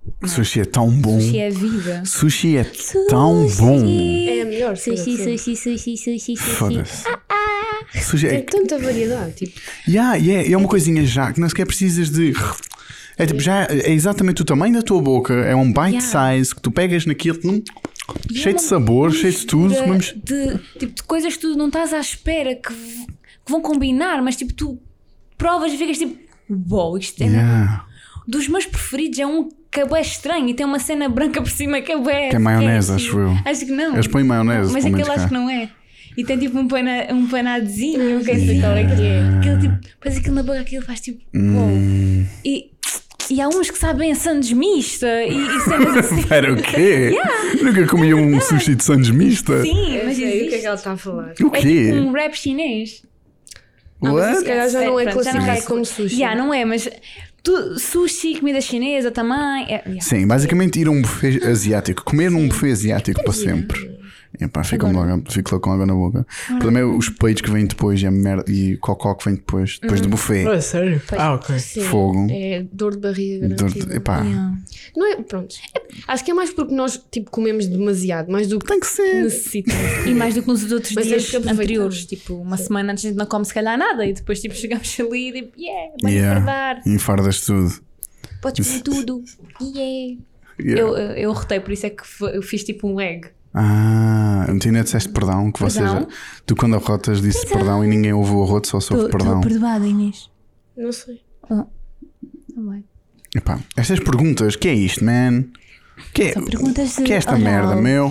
[SPEAKER 2] Sushi é tão bom.
[SPEAKER 3] Sushi é vida.
[SPEAKER 2] Sushi é tão bom.
[SPEAKER 1] É a melhor.
[SPEAKER 3] Sushi,
[SPEAKER 1] coisa.
[SPEAKER 3] sushi, sushi, sushi, sushi.
[SPEAKER 2] Foda-se. Sushi
[SPEAKER 1] Tem
[SPEAKER 2] é.
[SPEAKER 1] tanta variedade. Tipo,
[SPEAKER 2] Yeah, yeah, é uma coisinha já que não sequer precisas de. É tipo, já é exatamente o tamanho da tua boca. É um bite
[SPEAKER 3] Yeah.
[SPEAKER 2] size que tu pegas naquilo. Hum,
[SPEAKER 3] E
[SPEAKER 2] cheio
[SPEAKER 3] é
[SPEAKER 2] de
[SPEAKER 3] uma
[SPEAKER 2] sabor, cheio de tudo.
[SPEAKER 3] mistura
[SPEAKER 2] Vamos...
[SPEAKER 3] De, tipo, de coisas que tu não estás à espera que, v- que vão combinar, mas tipo, tu provas e ficas tipo, uau, isto é.
[SPEAKER 2] Yeah.
[SPEAKER 3] Dos meus preferidos é um que é bué estranho e tem uma cena branca por cima que é bué.
[SPEAKER 2] Que é maionese,
[SPEAKER 3] sketchy.
[SPEAKER 2] acho eu.
[SPEAKER 3] Acho que não.
[SPEAKER 2] Eles põem maionese,
[SPEAKER 3] Mas
[SPEAKER 2] pelo menos
[SPEAKER 3] aquele acho
[SPEAKER 2] cá.
[SPEAKER 3] que não é. E tem tipo um, pana, um panadezinho, que é assim,
[SPEAKER 1] qual é que é.
[SPEAKER 3] aquele tipo, depois aquilo na boca, aquilo faz tipo, uau.
[SPEAKER 2] Hum.
[SPEAKER 3] E, e há uns que sabem a sandes mista e, e cenas assim.
[SPEAKER 2] Espera, o quê? Nunca comia um sushi de sandes mista?
[SPEAKER 3] Sim,
[SPEAKER 1] eu
[SPEAKER 3] mas
[SPEAKER 1] sei o que é
[SPEAKER 3] existe.
[SPEAKER 1] que ela está a falar.
[SPEAKER 2] O
[SPEAKER 3] É
[SPEAKER 2] quê?
[SPEAKER 3] tipo um rap chinês.
[SPEAKER 1] Ah, mas
[SPEAKER 2] What?
[SPEAKER 1] se calhar já não é
[SPEAKER 3] Pronto, já não
[SPEAKER 1] classificado
[SPEAKER 3] é-
[SPEAKER 1] como sushi.
[SPEAKER 3] Já, não é, mas tu, sushi, comida chinesa também. É, yeah.
[SPEAKER 2] Sim, basicamente ir a um buffet asiático, comer num buffet asiático para sempre. Epá, fico logo, fico logo com água na boca. O problema é os peitos que vêm depois e a merda e o cocó que vem depois, depois do buffet.
[SPEAKER 4] Ah, sério? Ah, ok.
[SPEAKER 1] Sim,
[SPEAKER 2] Fogo.
[SPEAKER 1] É dor de barriga
[SPEAKER 2] Dor-
[SPEAKER 1] garantida.
[SPEAKER 2] Epá,
[SPEAKER 3] Yeah.
[SPEAKER 1] Não é, pronto. Acho que é mais porque nós tipo, comemos demasiado, mais do que
[SPEAKER 2] tem que ser.
[SPEAKER 1] necessitamos.
[SPEAKER 3] E mais do que nos outros
[SPEAKER 1] Mas
[SPEAKER 3] dias
[SPEAKER 1] temos que aproveitar.
[SPEAKER 3] anteriores. Tipo, uma semana antes a gente não come se calhar nada e depois tipo, chegamos ali e tipo, yeah, vai
[SPEAKER 2] Yeah.
[SPEAKER 3] enfardar.
[SPEAKER 2] Enfardas tudo.
[SPEAKER 3] Podes comer tudo. Yeah.
[SPEAKER 2] Yeah.
[SPEAKER 3] Eu, eu, eu rotei, por isso é que foi- eu fiz tipo um egg.
[SPEAKER 2] Ah, tu ainda disseste perdão, que vocês.
[SPEAKER 3] Perdão?
[SPEAKER 2] Tu quando arrotas disse perdão e ninguém ouve o arroto, só soube perdão.
[SPEAKER 3] Estou perdoada, Inês.
[SPEAKER 1] Não sei.
[SPEAKER 3] Oh. Tá bem.
[SPEAKER 2] Epá, estas perguntas, que é isto, man? Que é,
[SPEAKER 3] São perguntas de
[SPEAKER 2] que é esta
[SPEAKER 3] oral.
[SPEAKER 2] merda, meu?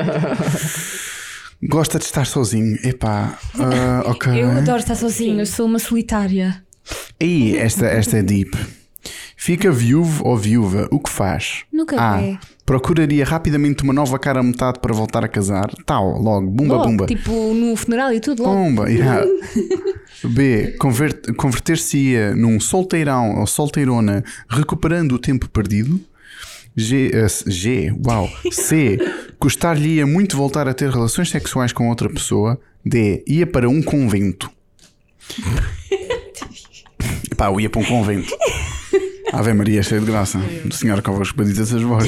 [SPEAKER 2] Gosta de estar sozinho? Epá, ah, ok.
[SPEAKER 3] Eu adoro estar sozinho, eu sou uma solitária.
[SPEAKER 2] Aí, esta, esta é deep. Fica viúvo ou viúva, o que faz?
[SPEAKER 3] Nunca
[SPEAKER 2] A.
[SPEAKER 3] é.
[SPEAKER 2] Procuraria rapidamente uma nova cara a metade para voltar a casar. Tal, logo, bumba,
[SPEAKER 3] Logo,
[SPEAKER 2] bumba.
[SPEAKER 3] tipo no funeral e tudo logo.
[SPEAKER 2] Bomba, yeah. B. Convert- Converter-se-ia num solteirão ou solteirona recuperando o tempo perdido. G. eh, G. Uau. C. Custar-lhe-ia muito voltar a ter relações sexuais com outra pessoa. D. Ia para um convento. Pá, eu ia para um convento. Ave Maria, cheia de graça. Senhora convosco, bendita essas vozes.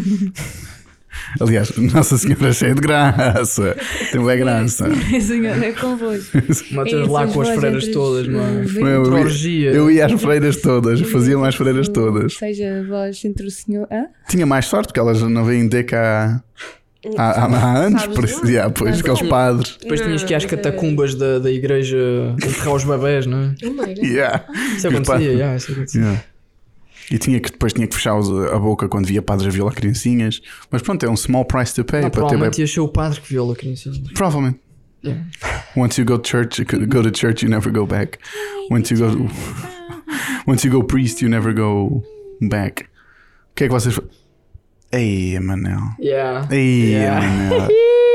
[SPEAKER 2] Aliás, Nossa Senhora cheia de graça. Tem bem graça.
[SPEAKER 3] Senhora, é convosco.
[SPEAKER 4] Matas lá com as freiras todas, mano.
[SPEAKER 2] Eu, eu,
[SPEAKER 4] Orgia.
[SPEAKER 2] eu ia às freiras todas, fazia mais freiras todas.
[SPEAKER 3] Seja a voz entre o senhor. Hã?
[SPEAKER 2] Tinha mais sorte porque elas não vêm ter cá há, há, há anos,
[SPEAKER 1] Sabes
[SPEAKER 2] por isso,
[SPEAKER 1] lá?
[SPEAKER 2] yeah, pois, aqueles padres.
[SPEAKER 4] Depois tinhas que ir às
[SPEAKER 1] Não, mas é-
[SPEAKER 4] catacumbas da, da igreja enterrar os bebés, não é?
[SPEAKER 1] Oh my God.
[SPEAKER 2] Yeah.
[SPEAKER 4] Isso
[SPEAKER 2] Os
[SPEAKER 4] acontecia,
[SPEAKER 2] padres-
[SPEAKER 4] yeah, isso acontecia.
[SPEAKER 2] Yeah. E tinha que, depois tinha que fechar os- a boca quando via padres a violar criancinhas. Mas pronto, é um small price to pay
[SPEAKER 4] Não,
[SPEAKER 2] para ter
[SPEAKER 4] provavelmente
[SPEAKER 2] bem.
[SPEAKER 4] ia ser o padre que viola criancinhas.
[SPEAKER 2] Provavelmente.
[SPEAKER 4] Yeah.
[SPEAKER 2] Once you go to church, go to church, you never go back. Once you go, once you go priest, you never go back. O que é que vocês? fa- Ei, Manel.
[SPEAKER 4] Yeah.
[SPEAKER 2] Ei,
[SPEAKER 4] Yeah.
[SPEAKER 2] Manel.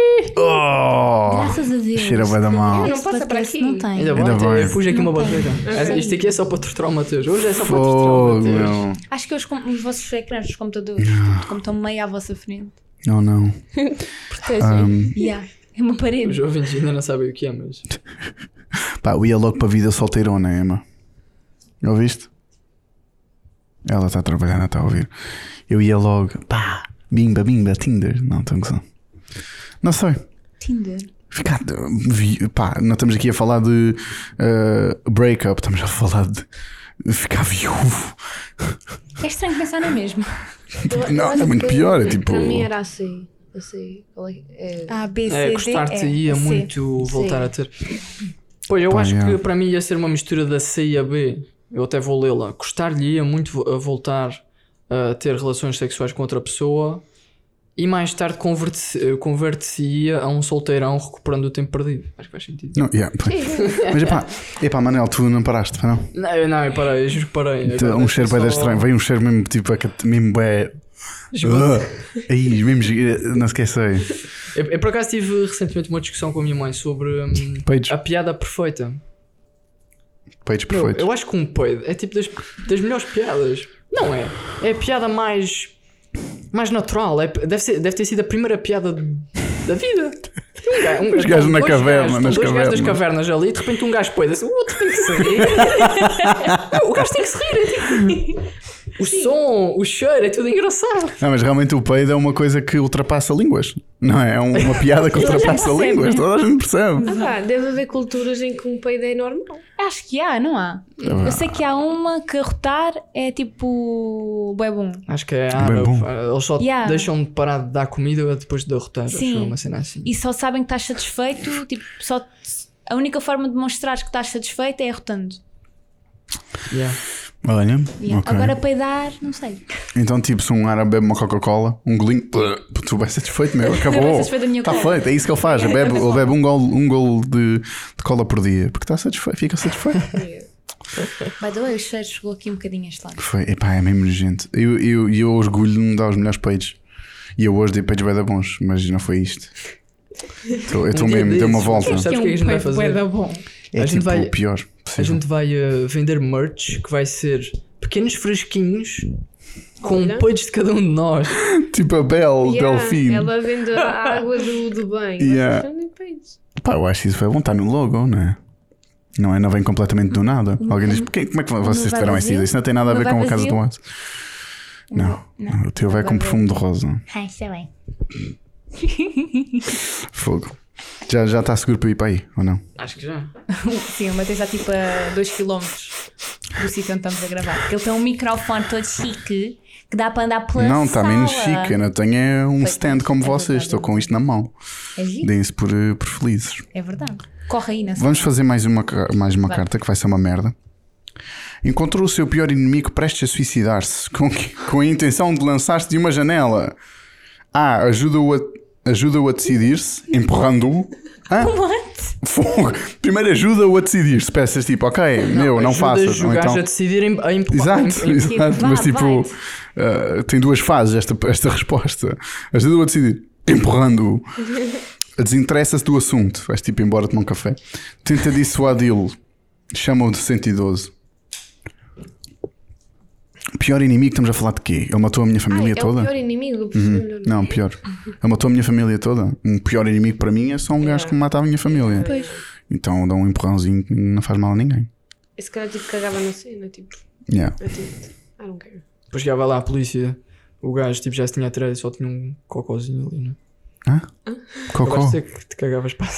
[SPEAKER 2] Oh!
[SPEAKER 3] Graças a Deus.
[SPEAKER 2] Cheira bué da mal.
[SPEAKER 1] Não passa para aqui.
[SPEAKER 3] Não tem.
[SPEAKER 4] Ainda bem,
[SPEAKER 2] Ainda
[SPEAKER 4] então
[SPEAKER 2] bem.
[SPEAKER 4] eu pus aqui uma barreira. Isto aqui é só para torturar o Mateus. Hoje é só para torturar o
[SPEAKER 2] Fogo,
[SPEAKER 4] Mateus.
[SPEAKER 2] meu.
[SPEAKER 3] Acho que os, com- os vossos ecrãs dos computadores, como estão meio à vossa frente.
[SPEAKER 2] Não, não.
[SPEAKER 1] Protegem.
[SPEAKER 2] Um,
[SPEAKER 3] Yeah. É uma parede.
[SPEAKER 4] Os ouvintes ainda não sabem o que é, mas.
[SPEAKER 2] pá, eu ia logo para a vida solteirona, Emma. Ouviste? Ela está a trabalhar, não está a ouvir. Eu ia logo, pá, bimba, bimba, Tinder. Não, estou a gozar. Não sei.
[SPEAKER 3] Tinder.
[SPEAKER 2] Ficar, vi- pá, não estamos aqui a falar de uh, breakup, estamos a falar de ficar viúvo.
[SPEAKER 3] É estranho pensar na mesma.
[SPEAKER 1] Eu- eu
[SPEAKER 2] Não,
[SPEAKER 1] acho
[SPEAKER 2] é muito
[SPEAKER 1] que
[SPEAKER 2] pior, é tipo-
[SPEAKER 1] Para mim era assim. Assim. qual é- é-
[SPEAKER 3] A, B, C,
[SPEAKER 4] É,
[SPEAKER 3] D,
[SPEAKER 4] gostar-te
[SPEAKER 3] E,
[SPEAKER 4] ia
[SPEAKER 3] C.
[SPEAKER 4] muito voltar
[SPEAKER 1] Sim.
[SPEAKER 4] a ter. Pois, eu
[SPEAKER 2] Pá,
[SPEAKER 4] acho
[SPEAKER 2] yeah.
[SPEAKER 4] que para mim ia ser uma mistura da C e a B. Eu até vou lê-la. Gostar-lhe ia muito vo- a voltar a ter relações sexuais com outra pessoa e mais tarde converte-se- converte-se-ia a um solteirão recuperando o tempo perdido. Acho que faz sentido.
[SPEAKER 2] Não, yeah, pois. Mas epá, epá, Manel, tu não paraste, pá, não?
[SPEAKER 4] Não, eu não, eu parei, eu juro que parei.
[SPEAKER 2] Tu-
[SPEAKER 4] Agora
[SPEAKER 2] um
[SPEAKER 4] deixa
[SPEAKER 2] cheiro bem
[SPEAKER 4] só-
[SPEAKER 2] estranho, veio um cheiro mesmo tipo, a cat- mesmo é. Aí, mesmo, não esqueci.
[SPEAKER 4] Eu, eu por acaso tive recentemente uma discussão com a minha mãe sobre hum,
[SPEAKER 2] Peitos,
[SPEAKER 4] a piada perfeita.
[SPEAKER 2] peitos
[SPEAKER 4] Meu,
[SPEAKER 2] perfeitos.
[SPEAKER 4] eu acho que um peido é tipo das, das melhores piadas. Não é? É a piada mais. mais natural. É, deve, ser, deve ter sido a primeira piada da vida. Um gajo, um,
[SPEAKER 2] Os gajos na
[SPEAKER 4] dois
[SPEAKER 2] caverna,
[SPEAKER 4] gajos,
[SPEAKER 2] nas
[SPEAKER 4] dois gajos das
[SPEAKER 2] cavernas.
[SPEAKER 4] cavernas ali, de repente um gajo peida assim, o outro tem que se rir. O gajo tem que se rir. É tipo, O som, o cheiro, é tudo engraçado.
[SPEAKER 2] Não, mas realmente o peido é uma coisa que ultrapassa línguas. Não é? É uma piada que ultrapassa línguas. Toda a gente percebe.
[SPEAKER 1] Ah, pá, deve haver culturas em que um peido é normal.
[SPEAKER 3] Acho que há, não há? Eu sei que há uma que arrotar é tipo bué bom.
[SPEAKER 4] Acho que é
[SPEAKER 2] Bem
[SPEAKER 4] árabe.
[SPEAKER 2] bom.
[SPEAKER 4] Eles só
[SPEAKER 3] Yeah.
[SPEAKER 4] deixam de parar de dar comida depois de derrotar.
[SPEAKER 3] Sim.
[SPEAKER 4] Acho uma cena assim.
[SPEAKER 3] E só sabem que estás satisfeito, tipo, só a única forma de mostrares que estás satisfeito é arrotando.
[SPEAKER 4] Yeah.
[SPEAKER 2] Olha,
[SPEAKER 3] Yeah.
[SPEAKER 2] ok.
[SPEAKER 3] Agora peidar, não sei.
[SPEAKER 2] Então, tipo, se um árabe bebe uma Coca-Cola, um golinho, tu vais satisfeito, meu, acabou.
[SPEAKER 3] Vai satisfeito da minha
[SPEAKER 2] Está
[SPEAKER 3] cola.
[SPEAKER 2] feito, é isso que ele faz. Ele bebe, ele bebe um gol, um gol de, de cola por dia, porque está satisfeito, fica satisfeito.
[SPEAKER 3] By the way, o cheiro chegou aqui um bocadinho a este lado.
[SPEAKER 2] Foi, epá, é mesmo nojento. E eu, eu, eu orgulho-me de dar os melhores peidos. E eu hoje dei peidos bem da bons, mas não foi isto. Tô, eu estou
[SPEAKER 4] Um dia
[SPEAKER 2] mesmo, dei uma
[SPEAKER 4] desses,
[SPEAKER 2] volta.
[SPEAKER 4] Sabes o que é que a gente vai fazer?
[SPEAKER 3] bom.
[SPEAKER 2] É
[SPEAKER 4] a gente
[SPEAKER 2] tipo
[SPEAKER 4] vai-
[SPEAKER 2] o pior
[SPEAKER 4] A
[SPEAKER 2] possível.
[SPEAKER 4] gente vai uh, vender merch que vai ser pequenos frasquinhos com
[SPEAKER 1] Olha.
[SPEAKER 4] peidos de cada um de nós.
[SPEAKER 2] Tipo a Belle,
[SPEAKER 1] Yeah,
[SPEAKER 2] Delfim.
[SPEAKER 1] ela vende a água do, do bem.
[SPEAKER 2] Yeah.
[SPEAKER 1] Vocês vendem peidos.
[SPEAKER 2] Pá, eu acho que isso foi bom, está no logo, não é? Não é? Não vem completamente do nada. Alguém diz, "Porquê- como é que vocês
[SPEAKER 3] vai
[SPEAKER 2] tiveram essa
[SPEAKER 3] vazio?
[SPEAKER 2] ideia? Isso não tem nada a
[SPEAKER 3] Não
[SPEAKER 2] ver
[SPEAKER 3] vai
[SPEAKER 2] com a casa
[SPEAKER 3] vazio?
[SPEAKER 2] do Watts. Não,
[SPEAKER 3] Não.
[SPEAKER 2] o teu vai com
[SPEAKER 3] vai
[SPEAKER 2] perfume de rosa.
[SPEAKER 3] Ah, está bem.
[SPEAKER 2] Fogo. Já já está seguro para ir para aí, ou não?
[SPEAKER 4] Acho que já.
[SPEAKER 3] Sim, o Matheus está tipo a dois quilómetros do sítio onde estamos a gravar. Porque ele tem um microfone todo chique que dá para andar pela
[SPEAKER 2] Não, está
[SPEAKER 3] sala.
[SPEAKER 2] menos chique. Eu não tenho é um
[SPEAKER 3] Pois,
[SPEAKER 2] stand como
[SPEAKER 3] é
[SPEAKER 2] vocês.
[SPEAKER 3] verdade,
[SPEAKER 2] Estou
[SPEAKER 3] é
[SPEAKER 2] com isto na mão.
[SPEAKER 3] É giro?
[SPEAKER 2] Deem-se por, eh, por felizes.
[SPEAKER 3] É verdade. Corre aí nessa.
[SPEAKER 2] Vamos fazer mais uma, ca- mais uma
[SPEAKER 3] Vai.
[SPEAKER 2] carta que vai ser uma merda. Encontrou o seu pior inimigo prestes a suicidar-se com, que- com a intenção de lançar-se de uma janela. A. Ajuda-o a, ajuda-o a decidir-se, empurrando-o. Hã?
[SPEAKER 3] What?
[SPEAKER 2] Fogo. Primeiro ajuda-o a decidir-se. Peças tipo, ok, meu, não
[SPEAKER 4] Ajuda
[SPEAKER 2] faças.
[SPEAKER 4] o
[SPEAKER 2] Ou
[SPEAKER 4] gajo
[SPEAKER 2] então...
[SPEAKER 4] a decidir em- a empurrar.
[SPEAKER 2] Exato,
[SPEAKER 4] em- em-
[SPEAKER 2] exato.
[SPEAKER 3] Vá,
[SPEAKER 2] Mas tipo,
[SPEAKER 3] vai.
[SPEAKER 2] uh, tem duas fases esta, esta resposta. Ajuda-o a decidir, empurrando-o. Desinteressa-se do assunto. Vais tipo embora tomar um café. Tenta dissuadi-lo. Chama-o de cento e doze. Pior inimigo, estamos a falar de quê? Ele matou a minha família
[SPEAKER 1] Ai,
[SPEAKER 2] toda?
[SPEAKER 1] É o pior inimigo. eu percebi melhor.
[SPEAKER 2] Não, pior. Ele matou a minha família toda. Um pior inimigo para mim é só um gajo que me mata a minha família.
[SPEAKER 3] Pois.
[SPEAKER 2] Então dá um empurrãozinho que não faz mal a ninguém.
[SPEAKER 1] Esse cara tipo cagava na cena, tipo.
[SPEAKER 2] Yeah.
[SPEAKER 1] É tipo. I don't care.
[SPEAKER 4] Depois chegava lá a polícia. O gajo tipo, já se tinha atirado e só tinha um cocôzinho ali, não é?
[SPEAKER 2] Hã? Cocó.
[SPEAKER 4] Acabaste de dizer que te cagavas para.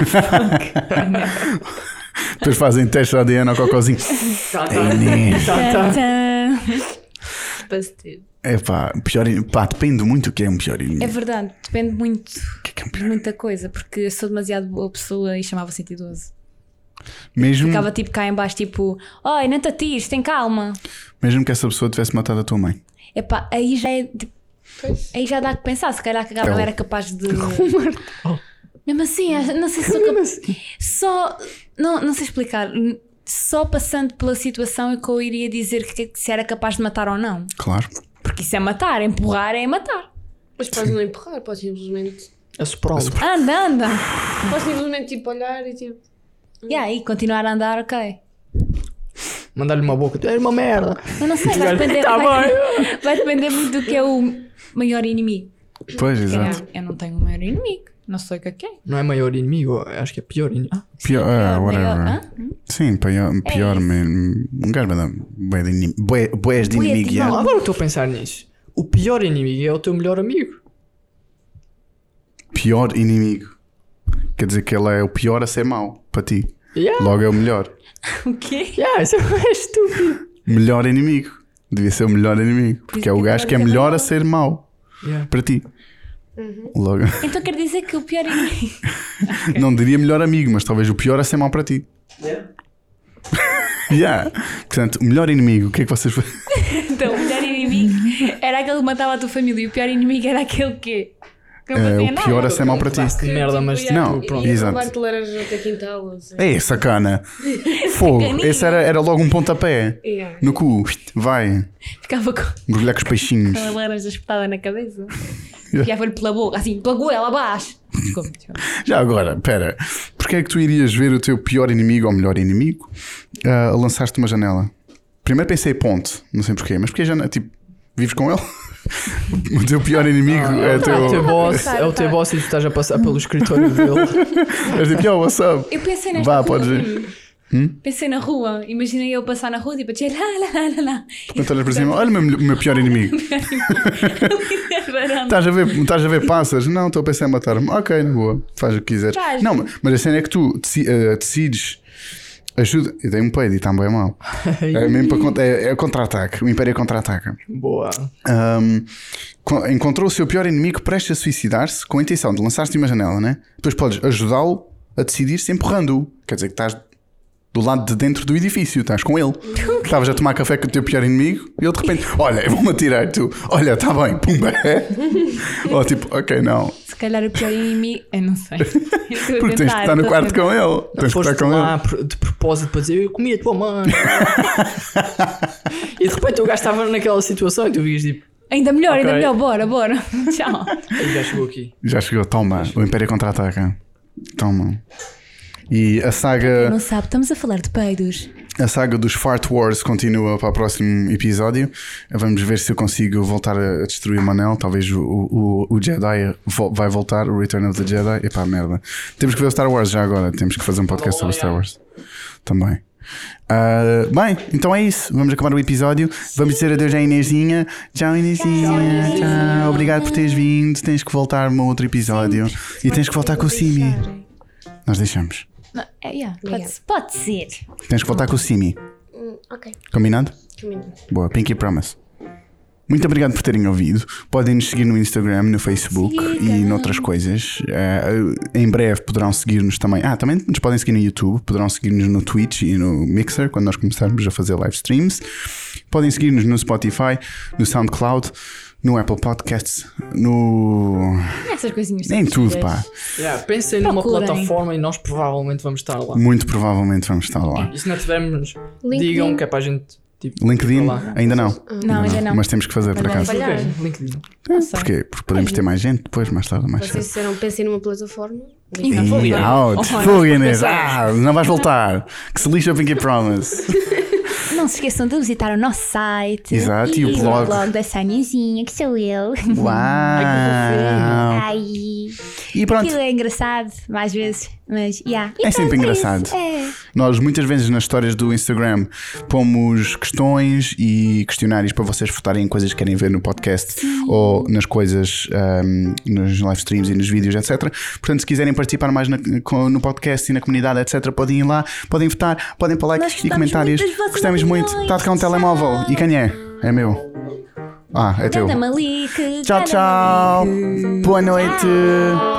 [SPEAKER 2] Depois fazem teste de A D N ao cocózinho.
[SPEAKER 4] Tá,
[SPEAKER 2] É Inês.
[SPEAKER 4] tá, tá.
[SPEAKER 3] Tã.
[SPEAKER 1] Pasteiro.
[SPEAKER 2] É pá, pior in- pá, depende muito do que é um pior inimigo.
[SPEAKER 3] É verdade, depende muito
[SPEAKER 2] O que é que é um
[SPEAKER 3] de
[SPEAKER 2] pior?
[SPEAKER 3] muita coisa, porque eu sou demasiado boa pessoa e chamava cento e doze.
[SPEAKER 2] Mesmo,
[SPEAKER 3] Ficava tipo cá em baixo, tipo, oi, não te atires, tem calma.
[SPEAKER 2] mesmo que essa pessoa tivesse matado a tua mãe.
[SPEAKER 3] Epá, aí já é. tipo,
[SPEAKER 1] Pois.
[SPEAKER 3] aí já dá que pensar, se calhar que a
[SPEAKER 2] É
[SPEAKER 3] não
[SPEAKER 2] o-
[SPEAKER 3] era capaz de. Mesmo assim, acho- não sei se sou capaz. Só. Não, não sei explicar. Só passando pela situação é que eu iria dizer que, se era capaz de matar ou não.
[SPEAKER 2] Claro.
[SPEAKER 3] Porque isso é matar, empurrar é matar.
[SPEAKER 1] Mas podes não empurrar, podes simplesmente.
[SPEAKER 4] A soprolo.
[SPEAKER 3] Anda, anda.
[SPEAKER 1] Podes simplesmente tipo olhar e tipo.
[SPEAKER 3] E aí, continuar a andar, ok.
[SPEAKER 4] Mandar-lhe uma boca. Tu és uma merda.
[SPEAKER 3] Mas não sei, vai depender,
[SPEAKER 4] Tá
[SPEAKER 3] vai, vai depender muito do que é o maior inimigo.
[SPEAKER 2] Pois,
[SPEAKER 3] Eu
[SPEAKER 2] exato.
[SPEAKER 3] não, eu não tenho um maior inimigo. Não sei o que é que é.
[SPEAKER 4] Não é maior inimigo, acho que é pior inimigo. Ah,
[SPEAKER 2] Pior, ah,
[SPEAKER 3] Maior-
[SPEAKER 2] whatever.
[SPEAKER 3] hã?
[SPEAKER 2] Sim, pior, pior
[SPEAKER 3] isso.
[SPEAKER 2] mesmo. Um gajo vai dar bué de inim- bué- bués de
[SPEAKER 3] Bué de
[SPEAKER 2] inimigo.
[SPEAKER 3] inimigo.
[SPEAKER 2] yeah.
[SPEAKER 4] não, agora eu estou a pensar nisso. O pior inimigo é o teu melhor amigo.
[SPEAKER 2] Pior inimigo. Quer dizer que ele é o pior a ser mau para ti.
[SPEAKER 4] Yeah,
[SPEAKER 2] Logo é o melhor.
[SPEAKER 3] O quê?
[SPEAKER 4] yeah, isso é estúpido.
[SPEAKER 2] Melhor inimigo. Devia ser o melhor inimigo. Porque é o
[SPEAKER 3] que
[SPEAKER 2] gajo que é
[SPEAKER 3] agora é
[SPEAKER 2] melhor a
[SPEAKER 3] mau.
[SPEAKER 2] ser mau
[SPEAKER 4] Yeah.
[SPEAKER 2] para ti. Logo.
[SPEAKER 3] Então quer dizer que o pior inimigo.
[SPEAKER 2] Não diria melhor amigo, mas talvez o pior a ser mau para ti.
[SPEAKER 4] Yeah.
[SPEAKER 2] Yeah. Portanto, o melhor inimigo, o que é que vocês.
[SPEAKER 3] Então, o melhor inimigo era aquele que matava a tua família e o pior inimigo era aquele que. que não
[SPEAKER 2] É,
[SPEAKER 3] fazia
[SPEAKER 2] o
[SPEAKER 3] nada.
[SPEAKER 2] pior a ser mau para ti.
[SPEAKER 4] Pedaço de merda, mas
[SPEAKER 1] ia-
[SPEAKER 2] Não,
[SPEAKER 1] ia
[SPEAKER 2] pronto, exato.
[SPEAKER 1] roubar-te laranjas até quintal. Assim.
[SPEAKER 2] É, sacana. Fogo.
[SPEAKER 3] Sacaninha.
[SPEAKER 2] Esse era, era logo um pontapé.
[SPEAKER 1] Yeah.
[SPEAKER 2] No cu. Vai.
[SPEAKER 3] Ficava com
[SPEAKER 2] Mergulhar com os peixinhos.
[SPEAKER 3] a laranja espetada na cabeça. Enfiava-lhe pela boca, assim, pela goela abaixo. Ficou muito bom.
[SPEAKER 2] Já agora, pera. Porquê é que tu irias ver o teu pior inimigo ou melhor inimigo ah, a lançar-te uma janela? Primeiro pensei ponte, não sei porquê, mas porque a janela, tipo, vives com ele? O teu pior inimigo é o
[SPEAKER 4] É o teu
[SPEAKER 2] teu.
[SPEAKER 4] boss,
[SPEAKER 3] Tá,
[SPEAKER 4] é o teu
[SPEAKER 3] tá.
[SPEAKER 4] boss e tu estás a passar pelo escritório dele.
[SPEAKER 2] És tipo, yo, what's up?
[SPEAKER 3] Eu pensei nesta
[SPEAKER 2] Vá,
[SPEAKER 3] coisa.
[SPEAKER 2] podes ir. Hum?
[SPEAKER 3] Pensei na rua. Imaginei eu passar na rua e tipo, dizer lá, lá, lá, lá.
[SPEAKER 2] Quando olhas para cima, olha o meu, o meu pior inimigo. Estás a ver, estás a ver passas? Não, estou a pensar em matar-me. Ok, na boa, faz o que quiseres.
[SPEAKER 3] Traz.
[SPEAKER 2] Não, mas a cena é que tu deci- uh, decides. Ajuda. Eu dei um peido e está bem mal. É mesmo para contra- é, é contra-ataque. O Império contra-ataca.
[SPEAKER 4] Boa.
[SPEAKER 2] Um, co- encontrou o seu pior inimigo prestes a suicidar-se com a intenção de lançar-te de uma janela, né? Depois podes ajudá-lo a decidir-se empurrando-o. Quer dizer que estás do lado de dentro do edifício, estás com ele. Estavas a tomar café com o teu pior inimigo e ele de repente, olha, eu vou-me atirar. Tu, olha, está bem, pumba. Ou tipo, ok, não.
[SPEAKER 3] Se calhar o pior inimigo. Eu não sei. Eu estou a
[SPEAKER 2] Porque tens de
[SPEAKER 3] tentar,
[SPEAKER 2] estar no
[SPEAKER 3] estou a
[SPEAKER 2] quarto
[SPEAKER 3] tentar.
[SPEAKER 2] com ele. Tens de estar
[SPEAKER 4] Foste
[SPEAKER 2] com
[SPEAKER 4] lá
[SPEAKER 2] ele.
[SPEAKER 4] por- de propósito para dizer eu comi a tua mãe. E de repente o gajo estava naquela situação e tu vias tipo,
[SPEAKER 3] Ainda melhor, ainda
[SPEAKER 4] Ok.
[SPEAKER 3] melhor, bora, bora. Tchau.
[SPEAKER 4] ele já chegou aqui.
[SPEAKER 2] Já chegou, toma. O Império contra-ataca. Toma. E a saga.
[SPEAKER 3] Não sabe, estamos a falar de peidos.
[SPEAKER 2] A saga dos Fart Wars continua para o próximo episódio. Vamos ver se eu consigo voltar a destruir o Manel. Talvez o, o, o Jedi vo- vai voltar, o Return of the Jedi. Epá, merda. Temos que ver o Star Wars já agora. Temos que fazer um podcast sobre Star Wars também. Ah, bem, então é isso. Vamos acabar o episódio. Vamos dizer adeus à Inezinha. Tchau, Inezinha. Tchau. Obrigado por teres vindo. Tens que voltar a um outro episódio. E tens que voltar com o Simi. Nós deixamos.
[SPEAKER 3] Não, é, yeah, pode,
[SPEAKER 1] Obrigada.
[SPEAKER 3] pode ser.
[SPEAKER 2] Tens que voltar com o Simi.
[SPEAKER 1] Hum, ok,
[SPEAKER 2] Combinado?
[SPEAKER 1] combinado.
[SPEAKER 2] Boa, Pinky Promise. Muito obrigado por terem ouvido. Podem nos seguir no Instagram, no Facebook
[SPEAKER 3] Siga.
[SPEAKER 2] e noutras coisas. Eh, em breve poderão seguir-nos também. Ah, também nos podem seguir no YouTube, poderão seguir-nos no Twitch e no Mixer quando nós começarmos a fazer live streams. Podem seguir-nos no Spotify, no SoundCloud, no Apple Podcasts, no.
[SPEAKER 3] Essas coisinhas.
[SPEAKER 2] Em tudo,
[SPEAKER 3] simples.
[SPEAKER 2] pá.
[SPEAKER 4] Yeah, pensem numa
[SPEAKER 3] Procurem.
[SPEAKER 4] plataforma e nós provavelmente vamos estar lá.
[SPEAKER 2] Muito provavelmente vamos estar lá.
[SPEAKER 4] E se não tivermos,
[SPEAKER 1] LinkedIn.
[SPEAKER 4] digam que é para a gente. Tipo,
[SPEAKER 2] LinkedIn?
[SPEAKER 4] lá.
[SPEAKER 2] Ainda não.
[SPEAKER 3] Não, ainda não.
[SPEAKER 2] Mas temos que fazer por
[SPEAKER 3] Mas
[SPEAKER 2] acaso.
[SPEAKER 3] vai
[SPEAKER 1] Falhar.
[SPEAKER 4] Ok, LinkedIn.
[SPEAKER 3] Não sei.
[SPEAKER 2] Porquê? Porque podemos ter mais gente depois, mais tarde, mais
[SPEAKER 1] Vocês
[SPEAKER 2] cedo.
[SPEAKER 1] disseram, pensem numa plataforma.
[SPEAKER 3] E não vou
[SPEAKER 2] E
[SPEAKER 3] ir.
[SPEAKER 2] out,
[SPEAKER 3] Oh,
[SPEAKER 2] fogo, Inês. Ah, não vais voltar. Que se lixa o Pinky Promise.
[SPEAKER 3] Não se esqueçam de visitar o nosso site.
[SPEAKER 2] Exato, e o blog.
[SPEAKER 3] da Saniazinha, que sou eu.
[SPEAKER 2] Uau!
[SPEAKER 3] Ai.
[SPEAKER 2] E pronto,
[SPEAKER 3] Aquilo é engraçado, às vezes, mas, yeah. E
[SPEAKER 2] É sempre
[SPEAKER 3] pronto,
[SPEAKER 2] engraçado.
[SPEAKER 3] isso. É.
[SPEAKER 2] nós muitas vezes nas histórias do Instagram pomos questões e questionários para vocês votarem em coisas que querem ver no podcast ou nas coisas, um, nos live streams e nos vídeos, etcétera. Portanto, se quiserem participar mais na- com- no podcast e na comunidade, etcétera, podem ir lá, podem votar, podem pôr
[SPEAKER 3] Nós
[SPEAKER 2] likes e
[SPEAKER 3] gostamos
[SPEAKER 2] comentários.
[SPEAKER 3] muito das vossas
[SPEAKER 2] Gostamos muito.
[SPEAKER 3] opiniões.
[SPEAKER 2] Está a tocar um telemóvel. E quem é? É meu. Ah, é teu.
[SPEAKER 3] Ganda Malik.
[SPEAKER 2] Tchau,
[SPEAKER 3] ganda
[SPEAKER 2] tchau.
[SPEAKER 3] Malik.
[SPEAKER 2] Boa noite.